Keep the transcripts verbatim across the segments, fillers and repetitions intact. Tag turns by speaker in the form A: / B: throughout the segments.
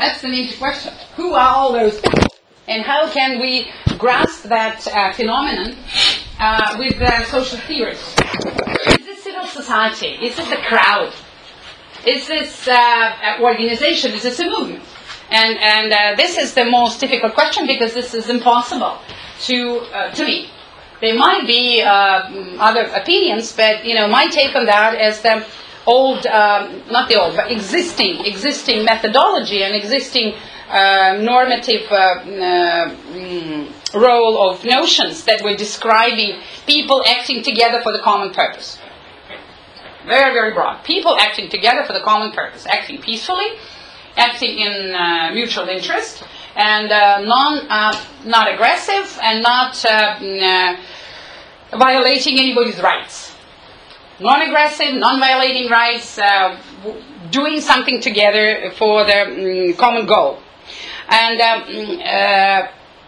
A: That's the major question. Who are all those people? And how can we grasp that uh, phenomenon uh, with uh, social theories? Is this civil society? Is this a crowd? Is this uh, organization? Is this a movement? And and uh, this is the most difficult question, because this is impossible to uh, to me. There might be uh, other opinions, but you know, my take on that is the old, um, not the old, but existing existing methodology and existing uh, normative uh, uh, mm, role of notions that were describing people acting together for the common purpose. Very, very broad. People acting together for the common purpose, acting peacefully, acting in uh, mutual interest, and uh, non, uh, not aggressive, and not uh, uh, violating anybody's rights. Non-aggressive, non-violating rights, uh, w- doing something together for the um, common goal. And um, uh,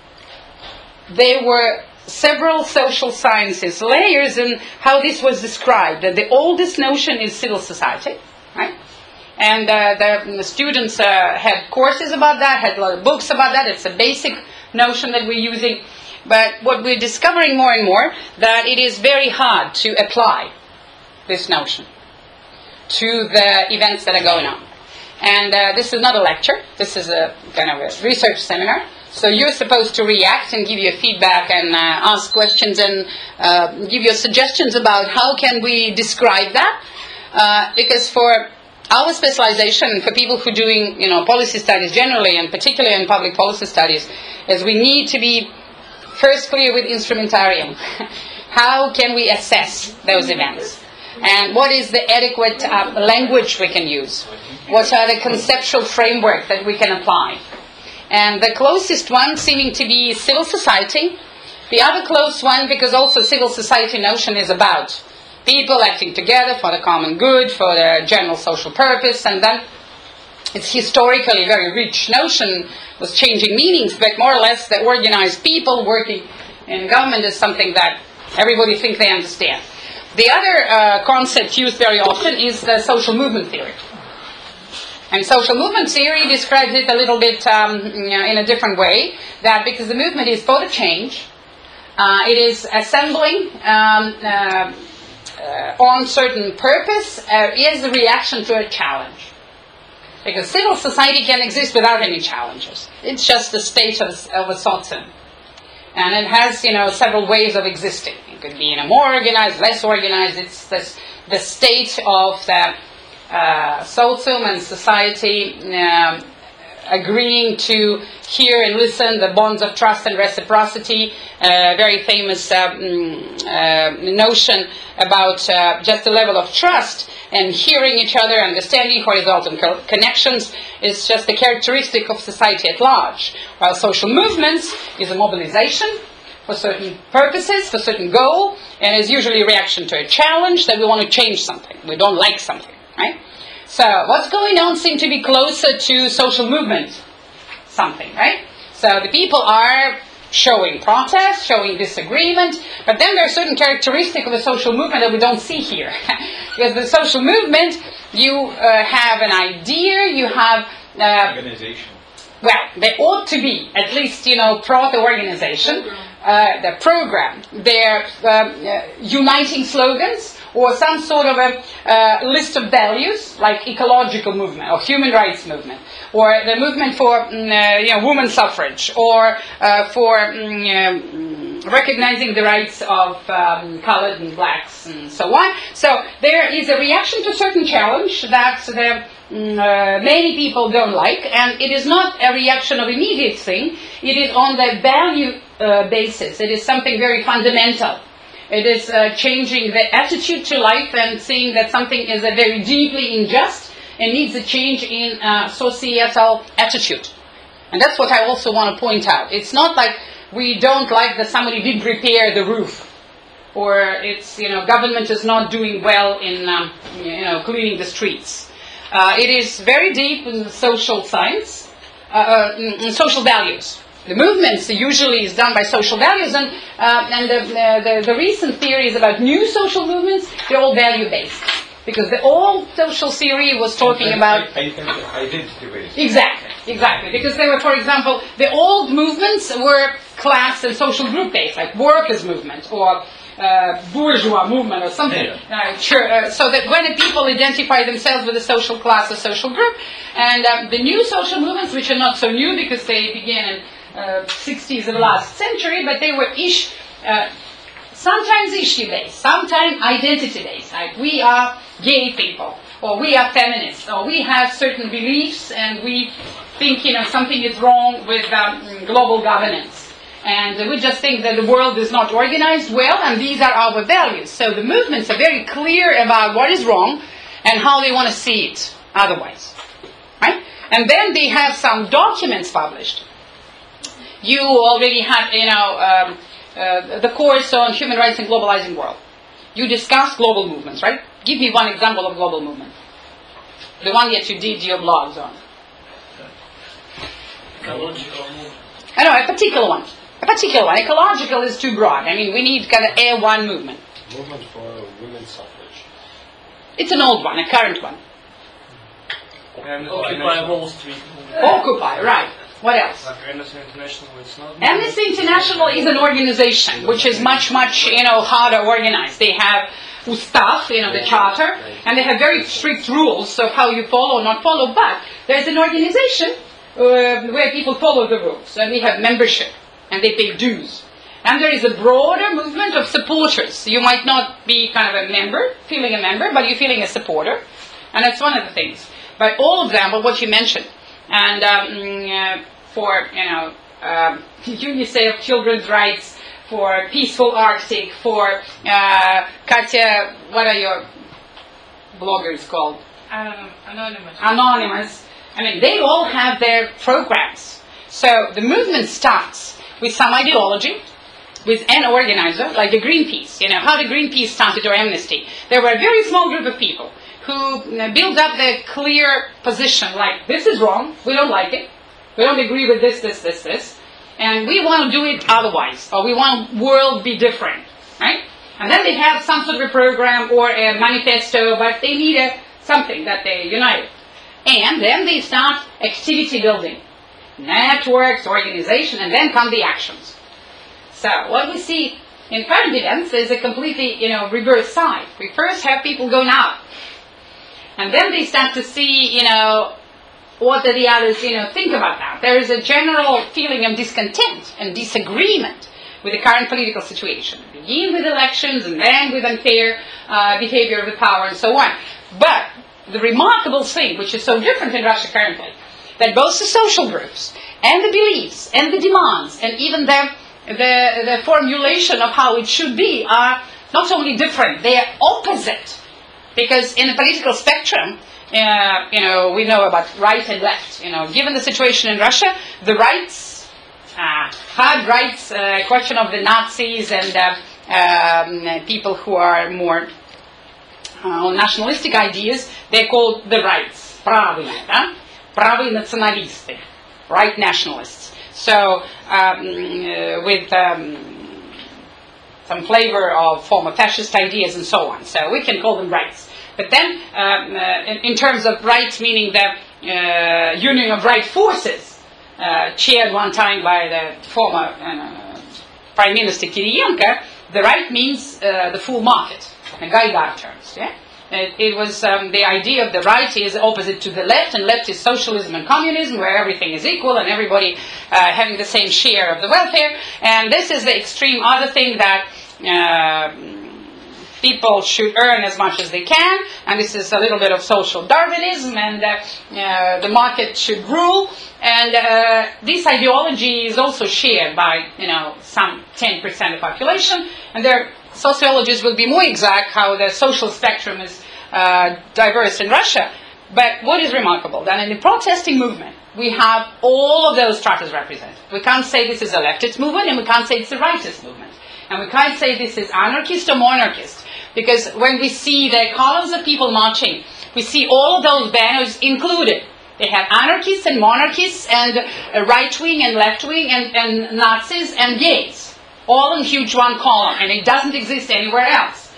A: there were several social sciences layers in how this was described. The oldest notion is civil society, right? And uh, the, the students uh, had courses about that, had a lot of books about that. It's a basic notion that we're using. But what we're discovering more and more, that it is very hard to apply this notion to the events that are going on. And uh, this is not a lecture. This is a kind of a research seminar. So you're supposed to react and give your feedback and uh, ask questions and uh, give your suggestions about how can we describe that. Uh, because for our specialization, for people who are doing, you know, policy studies generally, and particularly in public policy studies, is we need to be first clear with instrumentarium. How can we assess those events? And what is the adequate uh, language we can use? What are the conceptual framework that we can apply? And the closest one seeming to be civil society. The other close one, because also civil society notion is about people acting together for the common good, for the general social purpose, and then it's historically a very rich notion with changing meanings, but more or less the organized people working in government is something that everybody thinks they understand. The other uh, concept used very often is the social movement theory. And social movement theory describes it a little bit um, in a different way, that because the movement is for the change, uh, it is assembling um, uh, uh, on certain purpose, uh, is a reaction to a challenge. Because civil society can exist without any challenges. It's just the state of, of a society. And it has, you know, several ways of existing. It could be, you know, more organized, less organized. It's this, the state of the uh, socium and society um, agreeing to hear and listen, the bonds of trust and reciprocity. A uh, very famous uh, uh, notion about uh, just the level of trust and hearing each other, understanding horizontal co- connections is just a characteristic of society at large. While social movements is a mobilization for certain purposes, for certain goal, and is usually a reaction to a challenge that we want to change something. We don't like something, right? So what's going on seems to be closer to social movement something, right? So the people are showing protest, showing disagreement, but then there are certain characteristics of a social movement that we don't see here. Because the social movement, you uh, have an idea, you have uh,
B: organization.
A: Well, there ought to be at least, you know, proto-organization, uh, the program, their uh, uh, uniting slogans, or some sort of a uh, list of values, like ecological movement or human rights movement, or the movement for mm, uh, you know, women's suffrage, or uh, for mm, uh, recognizing the rights of um, colored and blacks and so on. So there is a reaction to a certain challenge that the Mm, uh, many people don't like, and it is not a reaction of immediate thing. It is on the value uh, basis. It is something very fundamental. It is uh, changing the attitude to life and seeing that something is a very deeply unjust and needs a change in uh, societal attitude. And that's what I also want to point out. It's not like we don't like that somebody didn't repair the roof, or it's, you know, government is not doing well in um, you know, cleaning the streets. Uh, it is very deep in social science, uh, uh, in social values. The movements usually is done by social values, and uh, and the, the the recent theories about new social movements, they're all value based. Because the old social theory was talking
B: I,
A: about...
B: I, I think identity based.
A: Exactly, exactly. Because they were, for example, the old movements were class and social group based, like workers' movement or uh, bourgeois movement or something.
B: Yeah.
A: Uh, sure, uh, so that when the people identify themselves with a social class or social group, and um, the new social movements, which are not so new because they began in uh, sixties of last century, but they were ish... Uh, Sometimes issue based, sometimes identity based, like we are gay people, or we are feminists, or we have certain beliefs and we think, you know, something is wrong with um, global governance. And we just think that the world is not organized well, and these are our values. So the movements are very clear about what is wrong and how they want to see it otherwise. Right? And then they have some documents published. You already have, you know, um, Uh, the course on human rights in globalizing world. You discuss global movements, right? Give me one example of global movement. The one that you did your blogs on.
C: Ecological movement.
A: I know, a particular one. A particular one. Ecological is too broad. I mean, we need kind of a one movement.
D: Movement for women's suffrage.
A: It's an old one, a current one.
C: And Occupy Wall Street.
A: Occupy, right. What else?
C: Like Amnesty International, it's not.
A: Amnesty International is an organization which is much, much, you know, harder organized. They have Ustav, you know, the charter, and they have very strict rules of how you follow or not follow. But there's an organization uh, where people follow the rules, and we have membership, and they pay dues. And there is a broader movement of supporters. You might not be kind of a member, feeling a member, but you're feeling a supporter, and that's one of the things. But all of them are what you mentioned. And um, uh, for, you know, um, UNICEF, children's rights, for Peaceful Arctic, for uh, Katya, what are your bloggers called?
E: Um, anonymous.
A: Anonymous. I mean, they all have their programs. So the movement starts with some ideology, with an organizer, like the Greenpeace. You know, how the Greenpeace started, or Amnesty. There were a very small group of people who build up their clear position, like, this is wrong, we don't like it, we don't agree with this, this, this, this, and we want to do it otherwise, or we want the world to be different, right? And then they have some sort of a program or a manifesto, but they need a, something that they unite. And then they start activity building, networks, organization, and then come the actions. So what we see in current events is a completely, you know, reverse side. We first have people going out. And then they start to see, you know, what do the others, you know, think about that. There is a general feeling of discontent and disagreement with the current political situation. Begin with elections and then with unfair uh, behavior of the power and so on. But the remarkable thing, which is so different in Russia currently, that both the social groups and the beliefs and the demands and even the, the, the formulation of how it should be are not only different, they are opposite. Because in the political spectrum, uh, you know, we know about right and left. You know, given the situation in Russia, the rights, uh, hard rights, uh, question of the Nazis and uh, um, people who are more uh, nationalistic ideas, they're called the rights. Правые, да? Правые националисты, right nationalists. So, um, uh, with um, some flavor of former fascist ideas and so on. So we can call them rights. But then, um, uh, in, in terms of rights, meaning the uh, Union of Right Forces, uh, chaired one time by the former uh, Prime Minister Kiriyenko, the right means uh, the full market, in Gaidar terms. Yeah? It, it was um, the idea of the right is opposite to the left, and left is socialism and communism, where everything is equal and everybody uh, having the same share of the welfare. And this is the extreme other thing that uh, people should earn as much as they can, and this is a little bit of social Darwinism, and uh, uh, the market should rule. And uh, this ideology is also shared by, you know, some ten percent of the population, and their sociologists will be more exact how the social spectrum is uh, diverse in Russia. But what is remarkable, that in the protesting movement, we have all of those stratas represented. We can't say this is a leftist movement, and we can't say it's a rightist movement. And we can't say this is anarchist or monarchist, because when we see the columns of people marching, we see all of those banners included. They have anarchists and monarchists and uh, right-wing and left-wing and, and Nazis and gays, all in huge one column, and it doesn't exist anywhere else.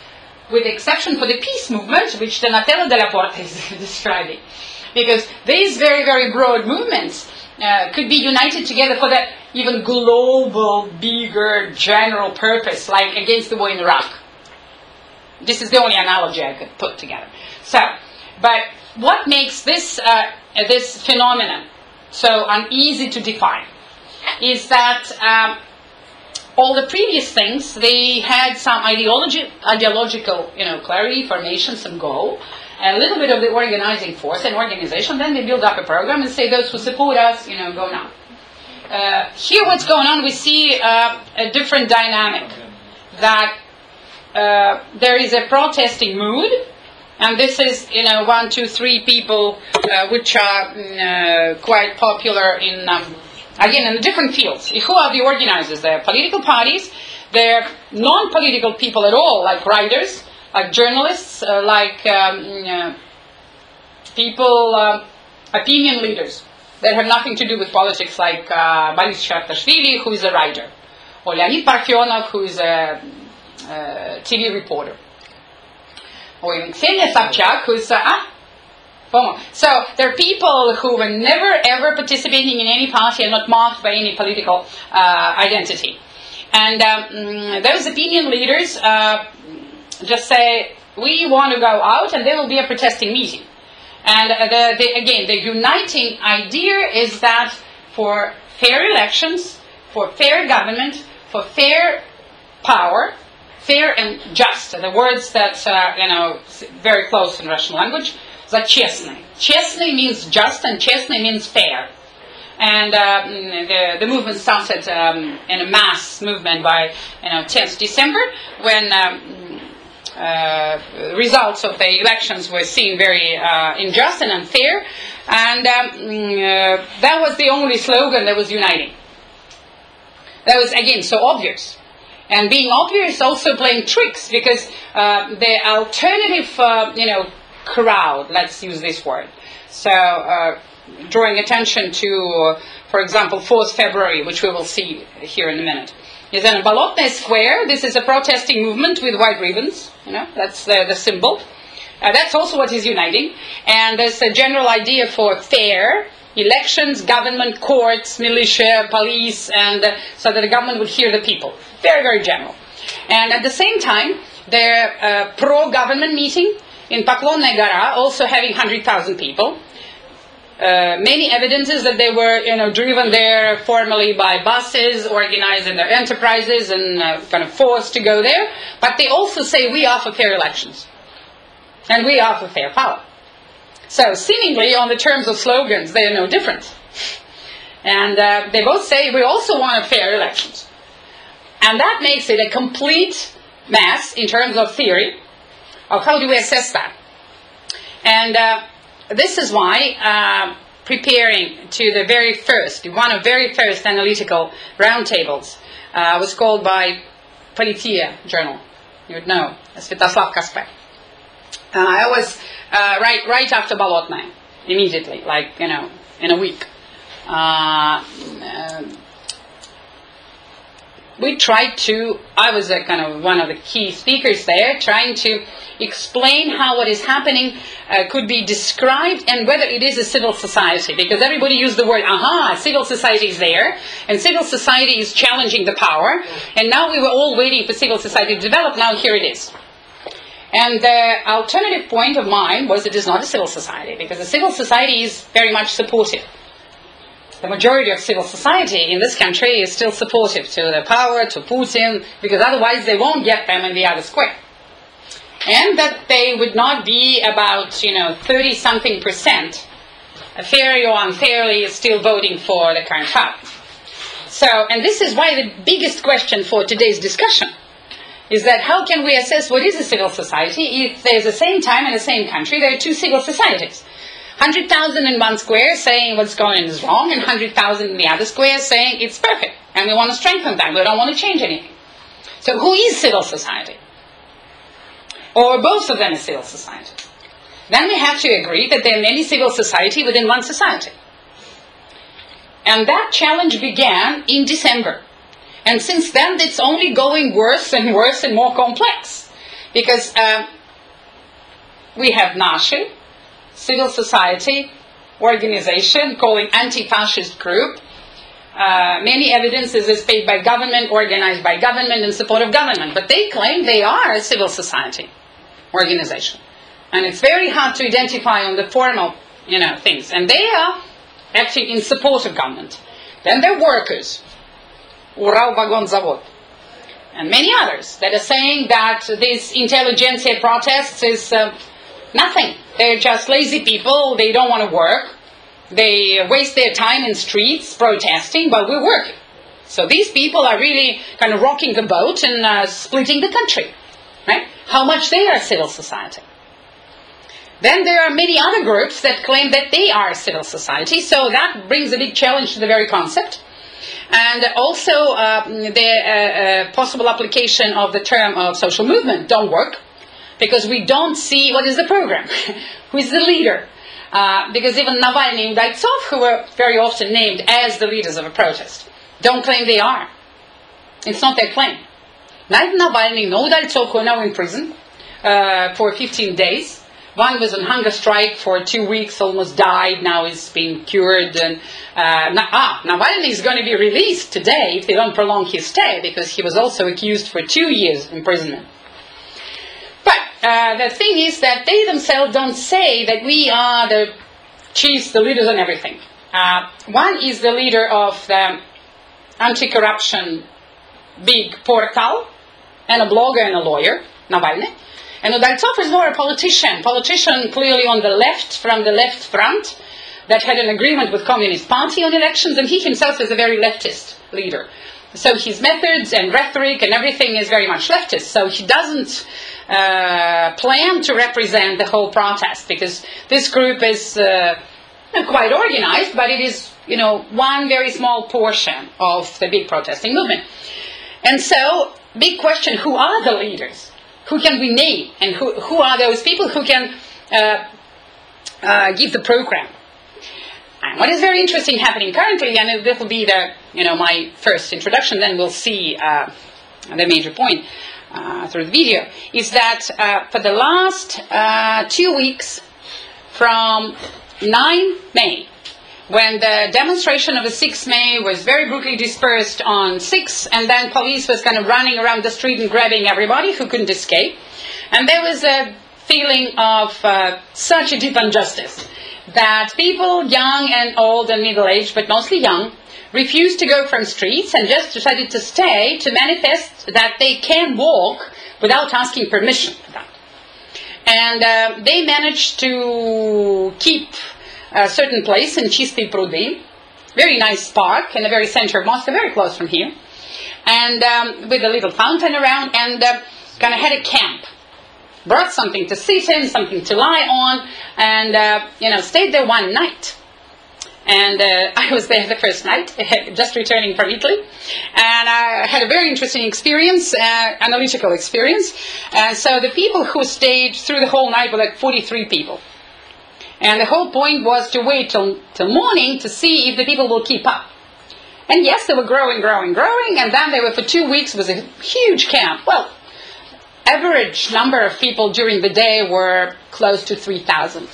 A: with the exception for the peace movement, which Donatello Della Porta is describing. Because these very, very broad movements uh, could be united together for that even global, bigger, general purpose, like against the war in Iraq. This is the only analogy I could put together. So, but what makes this uh, this phenomenon so uneasy to define is that um, all the previous things, they had some ideology, ideological, you know, clarity, formation, some goal, and a little bit of the organizing force and organization. Then they build up a program and say, those who support us, you know, go now. Uh, here, what's going on? We see uh, a different dynamic. That uh, there is a protesting mood, and this is, you know, one, two, three people uh, which are uh, quite popular in. Um, Again, in the different fields. Who are the organizers? They're political parties. They're non-political people at all, like writers, like journalists, uh, like um, uh, people, uh, opinion leaders that have nothing to do with politics, like uh, Boris Chertashvili, who is a writer, or Leonid Parfenov, who is a, a T V reporter, or even Ksenia Sobchak, who is a... Uh, So there are people who were never ever participating in any party and not marked by any political uh, identity. And um, those opinion leaders uh, just say, we want to go out, and there will be a protesting meeting. And uh, the, the, again, the uniting idea is that for fair elections, for fair government, for fair power, fair and just, the words that, uh, you know, very close in Russian language, Честный. Честный means just, and честный means fair. And uh, the, the movement started um, in a mass movement by, you know, tenth December, when um, uh, results of the elections were seen very uh, unjust and unfair. And um, uh, that was the only slogan that was uniting. That was, again, so obvious. And being obvious, also playing tricks, because uh, the alternative, uh, you know, crowd, let's use this word. So, uh, drawing attention to, uh, for example, fourth February, which we will see here in a minute, is in Bolotnaya Square. This is a protesting movement with white ribbons. You know, that's the, the symbol. Uh, that's also what is uniting. And there's a general idea for fair elections, government, courts, militia, police, and uh, so that the government would hear the people. Very, very general. And at the same time, their uh, pro-government meeting in Poklonnaya Gora, also having one hundred thousand people. Uh, many evidences that they were, you know, driven there formally by buses, organized in their enterprises, and uh, kind of forced to go there. But they also say, we are for fair elections. And we are for fair power. So, seemingly, on the terms of slogans, they are no different. And uh, they both say, we also want fair elections. And that makes it a complete mess in terms of theory, of how do we assess that. And uh, this is why uh, preparing to the very first, one of the very first analytical roundtables uh, was called by Politia journal, you would know, Svetoslav Kasper. Uh, I was uh, right right after Bolotnaya, immediately, like, you know, in a week. Uh, uh, we tried to, I was a kind of one of the key speakers there, trying to explain how what is happening uh, could be described and whether it is a civil society. Because everybody used the word, aha, civil society is there, and civil society is challenging the power, and now we were all waiting for civil society to develop, now here it is. And the alternative point of mine was it is not a civil society, because the civil society is very much supportive. The majority of civil society in this country is still supportive to the power, to Putin, because otherwise they won't get them in the other square. And that they would not be about, you know, thirty-something percent, fairly or unfairly, still voting for the current power. So, and this is why the biggest question for today's discussion is that how can we assess what is a civil society if there's the same time in the same country there are two civil societies? one hundred thousand in one square saying what's going on is wrong, and one hundred thousand in the other square saying it's perfect, and we want to strengthen that, we don't want to change anything. So who is civil society? Or both of them is civil society? Then we have to agree that there are many civil society within one society. And that challenge began in December. And since then it's only going worse and worse and more complex. because um, we have NASHE, civil society organization calling anti-fascist group. Uh, many evidences is paid by government, organized by government, in support of government. But they claim they are a civil society organization. And it's very hard to identify on the formal, you know, things. And they are actually in support of government. Then there are workers, Uralvagonzavod, and many others that are saying that this intelligentsia protests is uh, nothing. They're just lazy people. They don't want to work. They waste their time in streets protesting, but we're working. So these people are really kind of rocking the boat and uh, splitting the country. Right? How much they are civil society. Then there are many other groups that claim that they are civil society, so that brings a big challenge to the very concept. And also uh, the uh, uh, possible application of the term of social movement don't work, because we don't see what is the program, who is the leader. Uh, because even Navalny and Udaltsov, who were very often named as the leaders of a protest, don't claim they are. It's not their claim. Neither Navalny nor Udaltsov, who are now in prison uh, for fifteen days. One was on hunger strike for two weeks, almost died, now is being cured. And uh, na- ah, Navalny is going to be released today if they don't prolong his stay, because he was also accused for two years imprisonment. But uh, the thing is that they themselves don't say that we are the chiefs, the leaders and everything. Uh, one is the leader of the anti-corruption big portal, and a blogger and a lawyer, Navalny. And Udaltsov is more a politician, politician clearly on the left, from the left front, that had an agreement with Communist Party on elections, and he himself is a very leftist leader. So his methods and rhetoric and everything is very much leftist. So he doesn't uh, plan to represent the whole protest, because this group is uh, not quite organized, but it is, you know, one very small portion of the big protesting movement. And so, big question, who are the leaders? Who can we name? And who, who are those people who can uh, uh, give the program? And what is very interesting happening currently, and this will be the, you know, my first introduction, then we'll see uh, the major point uh, through the video, is that uh, for the last uh, two weeks, from ninth of May, when the demonstration of the sixth of May was very brutally dispersed on sixth, and then police was kind of running around the street and grabbing everybody who couldn't escape. And there was a feeling of uh, such a deep injustice that people, young and old and middle-aged, but mostly young, refused to go from streets and just decided to stay to manifest that they can walk without asking permission for that. And uh, they managed to keep a certain place in Chisti Prudi, very nice park in the very center of Moscow, very close from here, and um, with a little fountain around, and uh, kind of had a camp. Brought something to sit in, something to lie on, and uh, you know, stayed there one night. And uh, I was there the first night, just returning from Italy, and I had a very interesting experience, uh, analytical experience. And so the people who stayed through the whole night were like forty-three people. And the whole point was to wait till, till morning to see if the people will keep up. And yes, they were growing, growing, growing, and then they were for two weeks, it was a huge camp. Well, average number of people during the day were close to three thousand.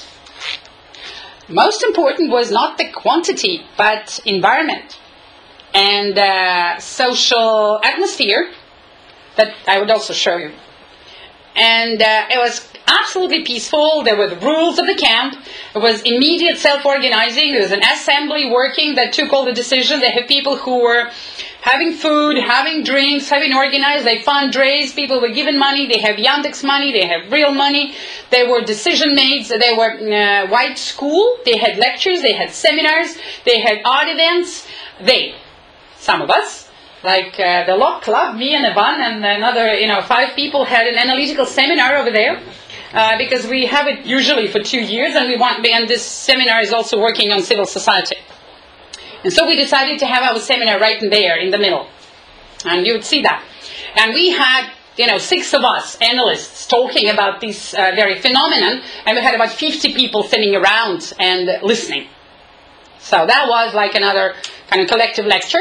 A: Most important was not the quantity, but environment and uh, social atmosphere that I would also show you. And uh, it was absolutely peaceful. There were the rules of the camp. There was immediate self-organizing. There was an assembly working that took all the decisions. They had people who were having food, having drinks, having organized. They fundraised. People were given money. They have Yandex money. They have real money. They were decision maids. They were uh, white school. They had lectures. They had seminars. They had art events. They, some of us, like uh, the Lock Club, me and Ivan and another, you know, five people had an analytical seminar over there, uh, because we have it usually for two years, and we want, and this seminar is also working on civil society. And so we decided to have our seminar right in there, in the middle, and you would see that. And we had, you know, six of us analysts talking about this uh, very phenomenon, and we had about fifty people sitting around and listening. So that was like another kind of collective lecture.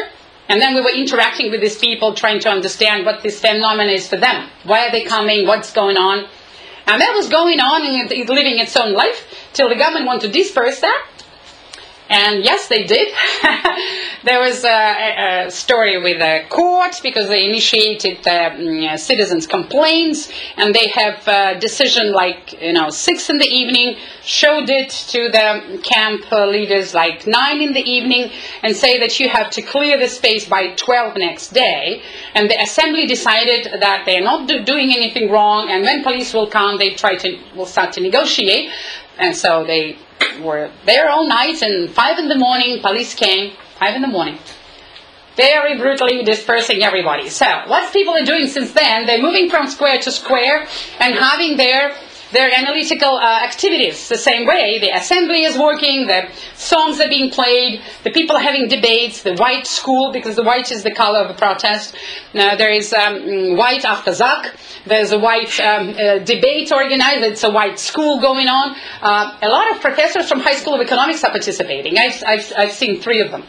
A: And then we were interacting with these people, trying to understand what this phenomenon is for them. Why are they coming? What's going on? And that was going on and it, living its own life till the government wanted to disperse that. And yes, they did. There was a, a, a story with the court because they initiated uh, citizens' complaints, and they have a decision like, you know, six in the evening, showed it to the camp uh, leaders like nine in the evening, and say that you have to clear the space by twelve next day. And the assembly decided that they're not do- doing anything wrong, and when police will come, they try to will start to negotiate. And so they were there all night, and five in the morning, police came, five in the morning, very brutally dispersing everybody. So, what people are doing since then, they're moving from square to square and having their their analytical uh, activities the same way. The assembly is working, the songs are being played, the people are having debates, the white school, because the white is the color of the protest. Now, there is um, white after Zak. There's a white um, uh, debate organized. It's a white school going on. Uh, a lot of professors from High School of Economics are participating. I've, I've, I've seen three of them.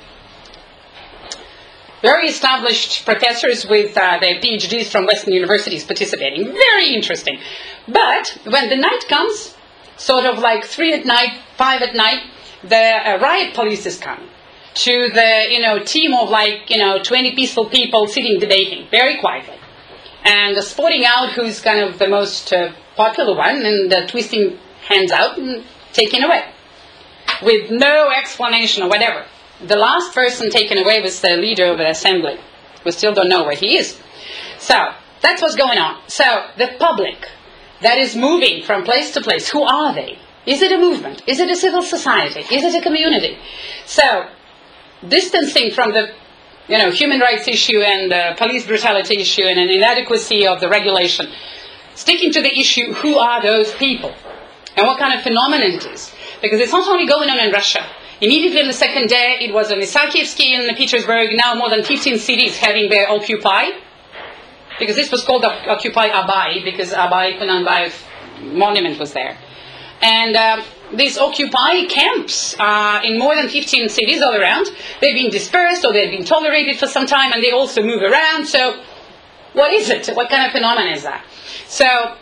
A: Very established professors with uh, their P H Ds from Western universities participating. Very interesting. But when the night comes, sort of like three at night, five at night, the uh, riot police is coming to the, you know, team of like, you know, twenty peaceful people sitting debating very quietly. And uh, spotting out who's kind of the most uh, popular one, and uh, twisting hands out and taking away. With no explanation or whatever. The last person taken away was the leader of the assembly. We still don't know where he is. So, that's what's going on. So, the public that is moving from place to place, who are they? Is it a movement? Is it a civil society? Is it a community? So, distancing from the, you know, human rights issue and the police brutality issue and an inadequacy of the regulation, sticking to the issue, who are those people? And what kind of phenomenon it is? Because it's not only going on in Russia. Immediately on the second day, it was on Isakivsky in Petersburg, now more than fifteen cities having their Occupy. Because this was called Occupy Abai, because Abai Kunanbayev monument was there. And uh, these Occupy camps uh, in more than fifteen cities all around, they've been dispersed or they've been tolerated for some time, and they also move around. So what is it? What kind of phenomenon is that? So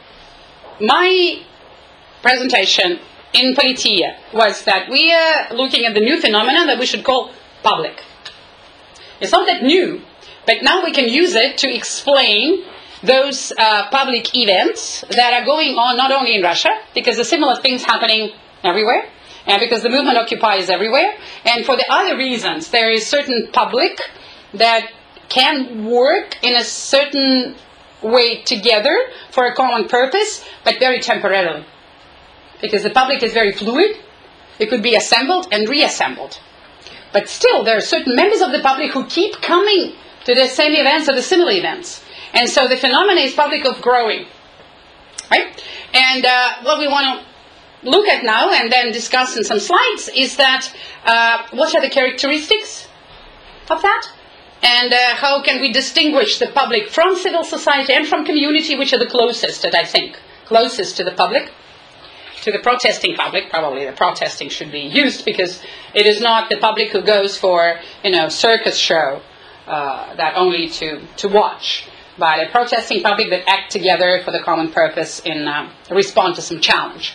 A: my presentation in Politia was that we are looking at the new phenomenon that we should call public. It's not that new, but now we can use it to explain those uh, public events that are going on not only in Russia, because the similar things happening everywhere, and because the movement occupies everywhere, and for the other reasons, there is certain public that can work in a certain way together for a common purpose, but very temporarily. Because the public is very fluid, it could be assembled and reassembled. But still, there are certain members of the public who keep coming to the same events or the similar events. And so the phenomenon is public of growing. Right? And uh, what we want to look at now and then discuss in some slides is that uh, what are the characteristics of that? And uh, how can we distinguish the public from civil society and from community, which are the closest, that I think, closest to the public? To the protesting public, probably the protesting should be used, because it is not the public who goes for, you know, circus show uh, that only to, to watch, but a protesting public that act together for the common purpose in uh, respond to some challenge.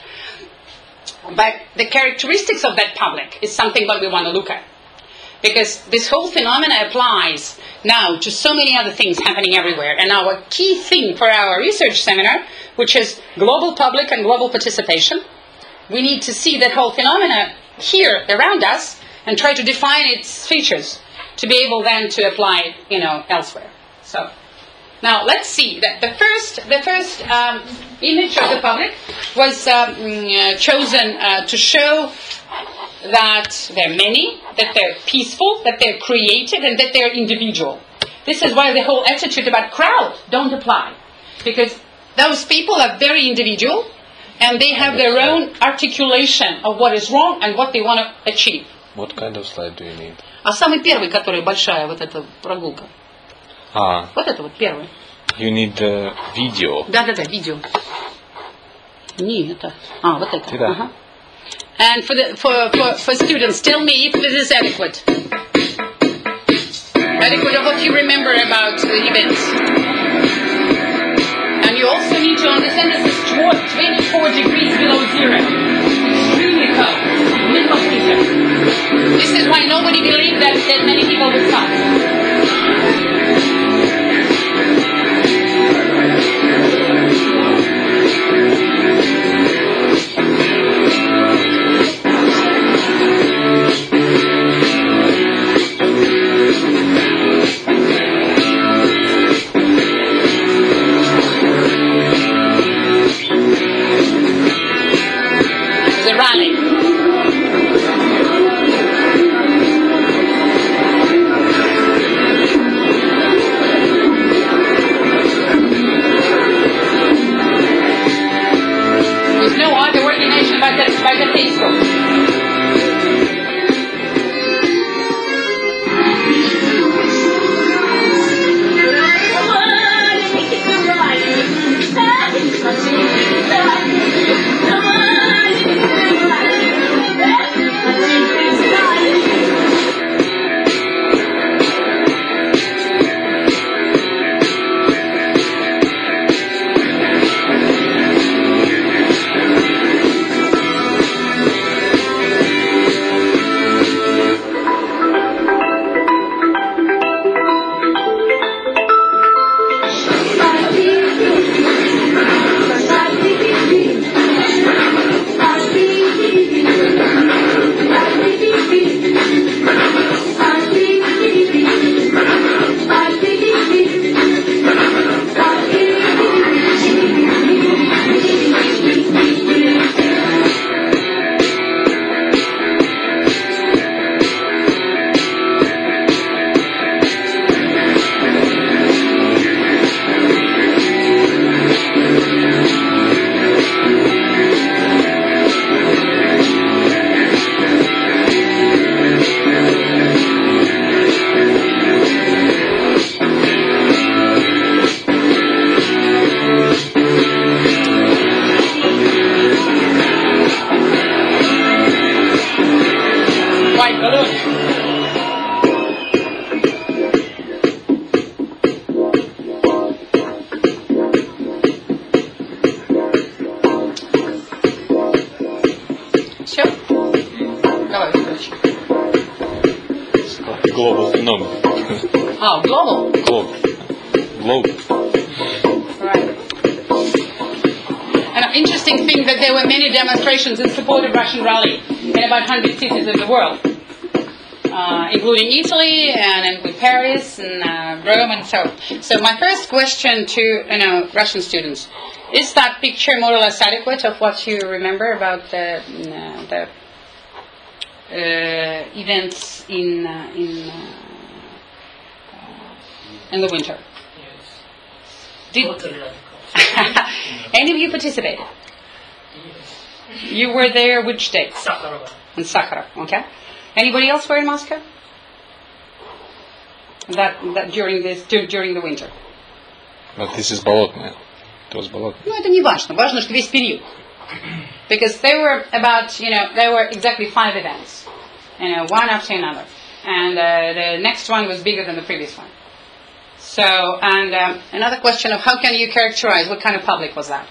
A: But the characteristics of that public is something that we want to look at, because this whole phenomena applies now to so many other things happening everywhere. And our key thing for our research seminar, which is global public and global participation, we need to see that whole phenomena here around us and try to define its features to be able then to apply it, you know, elsewhere. So now let's see that the first the first um, image of the public was um, uh, chosen uh, to show that there are many, that they're peaceful, that they're creative, and that they're individual. This is why the whole attitude about crowd don't apply, because those people are very individual, and they have their own articulation of what is wrong and what they want to achieve.
D: What kind of slide do you need?
A: А самый первый, который большая вот эта прогулка.
D: Ah.
A: Вот это вот первый.
D: You need the video.
A: Да-да-да, видео. Не это. А, вот это.
D: Да.
A: Ага. And for the for, for for students, tell me if this is adequate. adequate of what you remember about the events. And you also need to understand this is twenty-four degrees below zero. Extremely cold. Middle of winter. This is why nobody believed that, that many people would come.
D: Global phenomenon.
A: Oh, global.
D: Globe. Globe.
A: Right. An interesting thing that there were many demonstrations in support of Russian rally in about one hundred cities of the world, uh, including Italy and including Paris and uh, Rome and so on. So my first question to you know Russian students: is that picture more or less adequate of what you remember about the uh, the uh, events in uh, in uh, in the winter?
C: Yes.
A: Did
C: Totally radical.
A: any of you participated?
C: Yes.
A: You were there which date?
C: Sakharova.
A: In Sakharov, okay. Anybody else were in Moscow? That that during this dur- during the winter.
D: But this is Bolotnaya. It was Bolotnaya.
A: Ну, это не важно. Важно, что весь период. Because there were about, you know, there were exactly five events. You know, one after another. And uh, the next one was bigger than the previous one. So, and um, another question of how can you characterize what kind of public was that?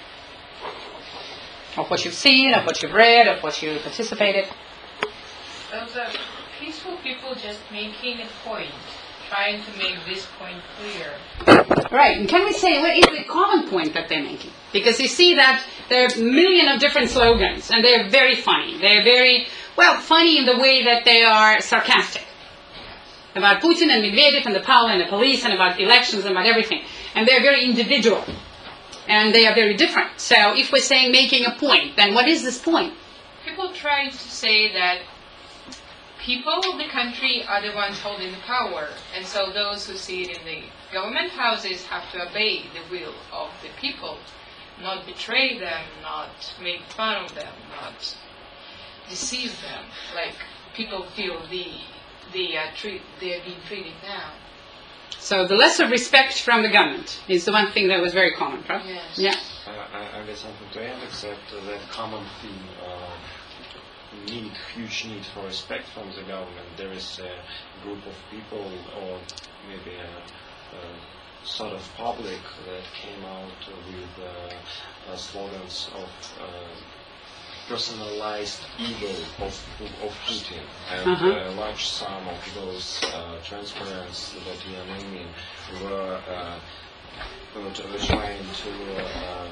A: Of what you've seen, of what you've read, of what you participated.
E: Those are peaceful people just making a point, trying to make this point clear.
A: Right, and can we say what is the common point that they're making? Because you see that there are a million of different slogans, and they're very funny. They're very, well, funny in the way that they are sarcastic. About Putin and Medvedev and the power and the police and about elections and about everything. And they're very individual. And they are very different. So if we're saying making a point, then what is this point?
E: People trying to say that people of the country are the ones holding the power, and so those who sit in the government houses have to obey the will of the people, not betray them, not make fun of them, not deceive them, like people feel the they are treat they are being treated now.
A: So the lesser respect from the government is the one thing that was very common, right?
E: Yes.
A: Yeah.
F: I, I, I got something to add except uh, that common theme. Uh, need, huge need for respect from the government. There is a group of people, or maybe a, a sort of public that came out with uh, uh, slogans of uh, personalized evil of, of Putin, and
A: Uh-huh.
F: a large sum of those uh, transparents that you are naming were, uh, were trying to uh,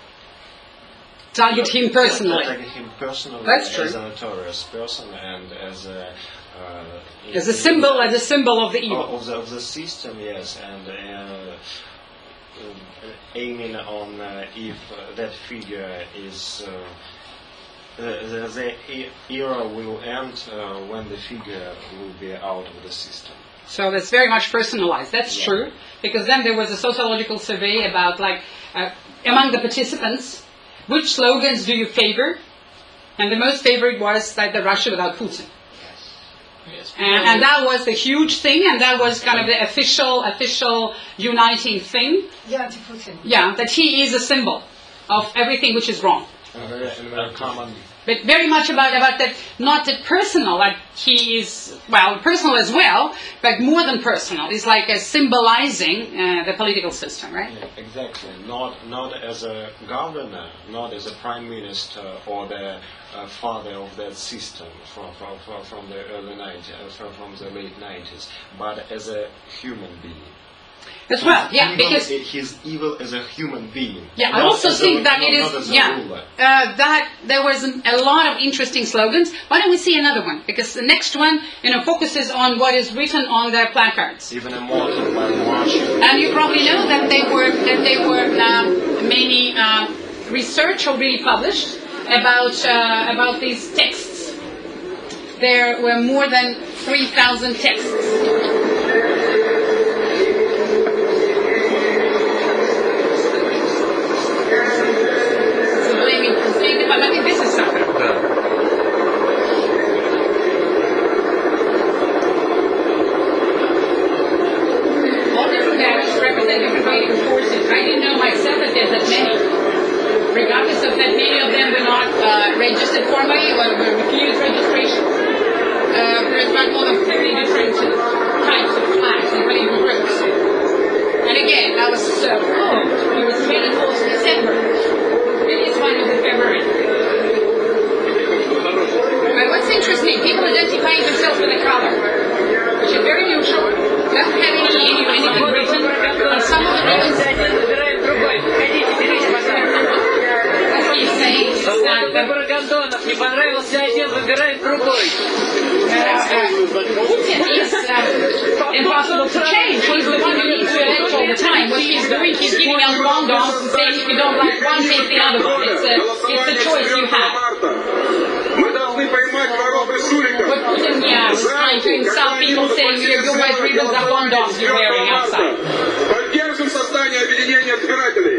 A: Target him personally.
F: target him personally
A: That's true.
F: as a notorious person and as a uh,
A: As a symbol, as a symbol of the evil.
F: of the, of the system, yes, and uh, uh, aiming on uh, if uh, that figure is. Uh, The, the, the e- era will end uh, when the figure will be out of the system.
A: So that's very much personalized. That's
F: Yeah.
A: true. Because then there was a sociological survey about, like, uh, among the participants, which slogans do you favor? And the most favorite was like the Russia without Putin.
C: Yes.
A: And, and that was the huge thing, and that was kind of the official, official uniting thing.
G: Yeah, anti-Putin.
A: Yeah, that he is a symbol of everything which is wrong.
F: A very, a very common.
A: But very much about, about that, not that personal, like he is, well, personal as well, but more than personal. It's like a symbolizing uh, the political system, right?
F: Yeah, exactly. Not not as a governor, not as a prime minister or the uh, father of that system from from, from, from the early nineties, uh, from, from the late nineties, but as a human being.
A: As well, yeah,
F: Evil-
A: because
F: he's evil as a human being.
A: yeah, I
F: not
A: also
F: as a-
A: think that
F: not-
A: it
F: not as
A: is
F: a
A: yeah
F: ruler.
A: uh, that there was a lot of interesting slogans. Why don't we see another one? Because the next one, you know, focuses on what is written on their placards.
F: Even a mortal like Martian.
A: And you probably know that they were that they were um, many uh, research already published about uh, about these texts. There were more than three thousand texts. So blaming Putin, but I think this is something. All different values represent different fighting forces. I didn't know myself that there's that many. Regardless of that, many of them were not uh, registered formally or were refused registration. Uh, there's about more than thirty different types of flags and political groups. And again, that was so cool. It was twenty-fourth of December. It is one of the February. But what's interesting, people identifying themselves with a color, which is very neutral, doesn't have any, any anything written, and some of the names, that's what he's saying, is that uh,
C: Не понравился один, выбирает другой.
A: Putin is uh, impossible to change. He's the one who needs to elect all the time. What he's doing, he's giving out condoms and saying if you don't like one, take the other one. It's a, it's a choice you have. What Putin yeah, is trying to insult people saying your, your white ribbons are condoms you're wearing outside.
H: Поддержим создание объединения избирателей.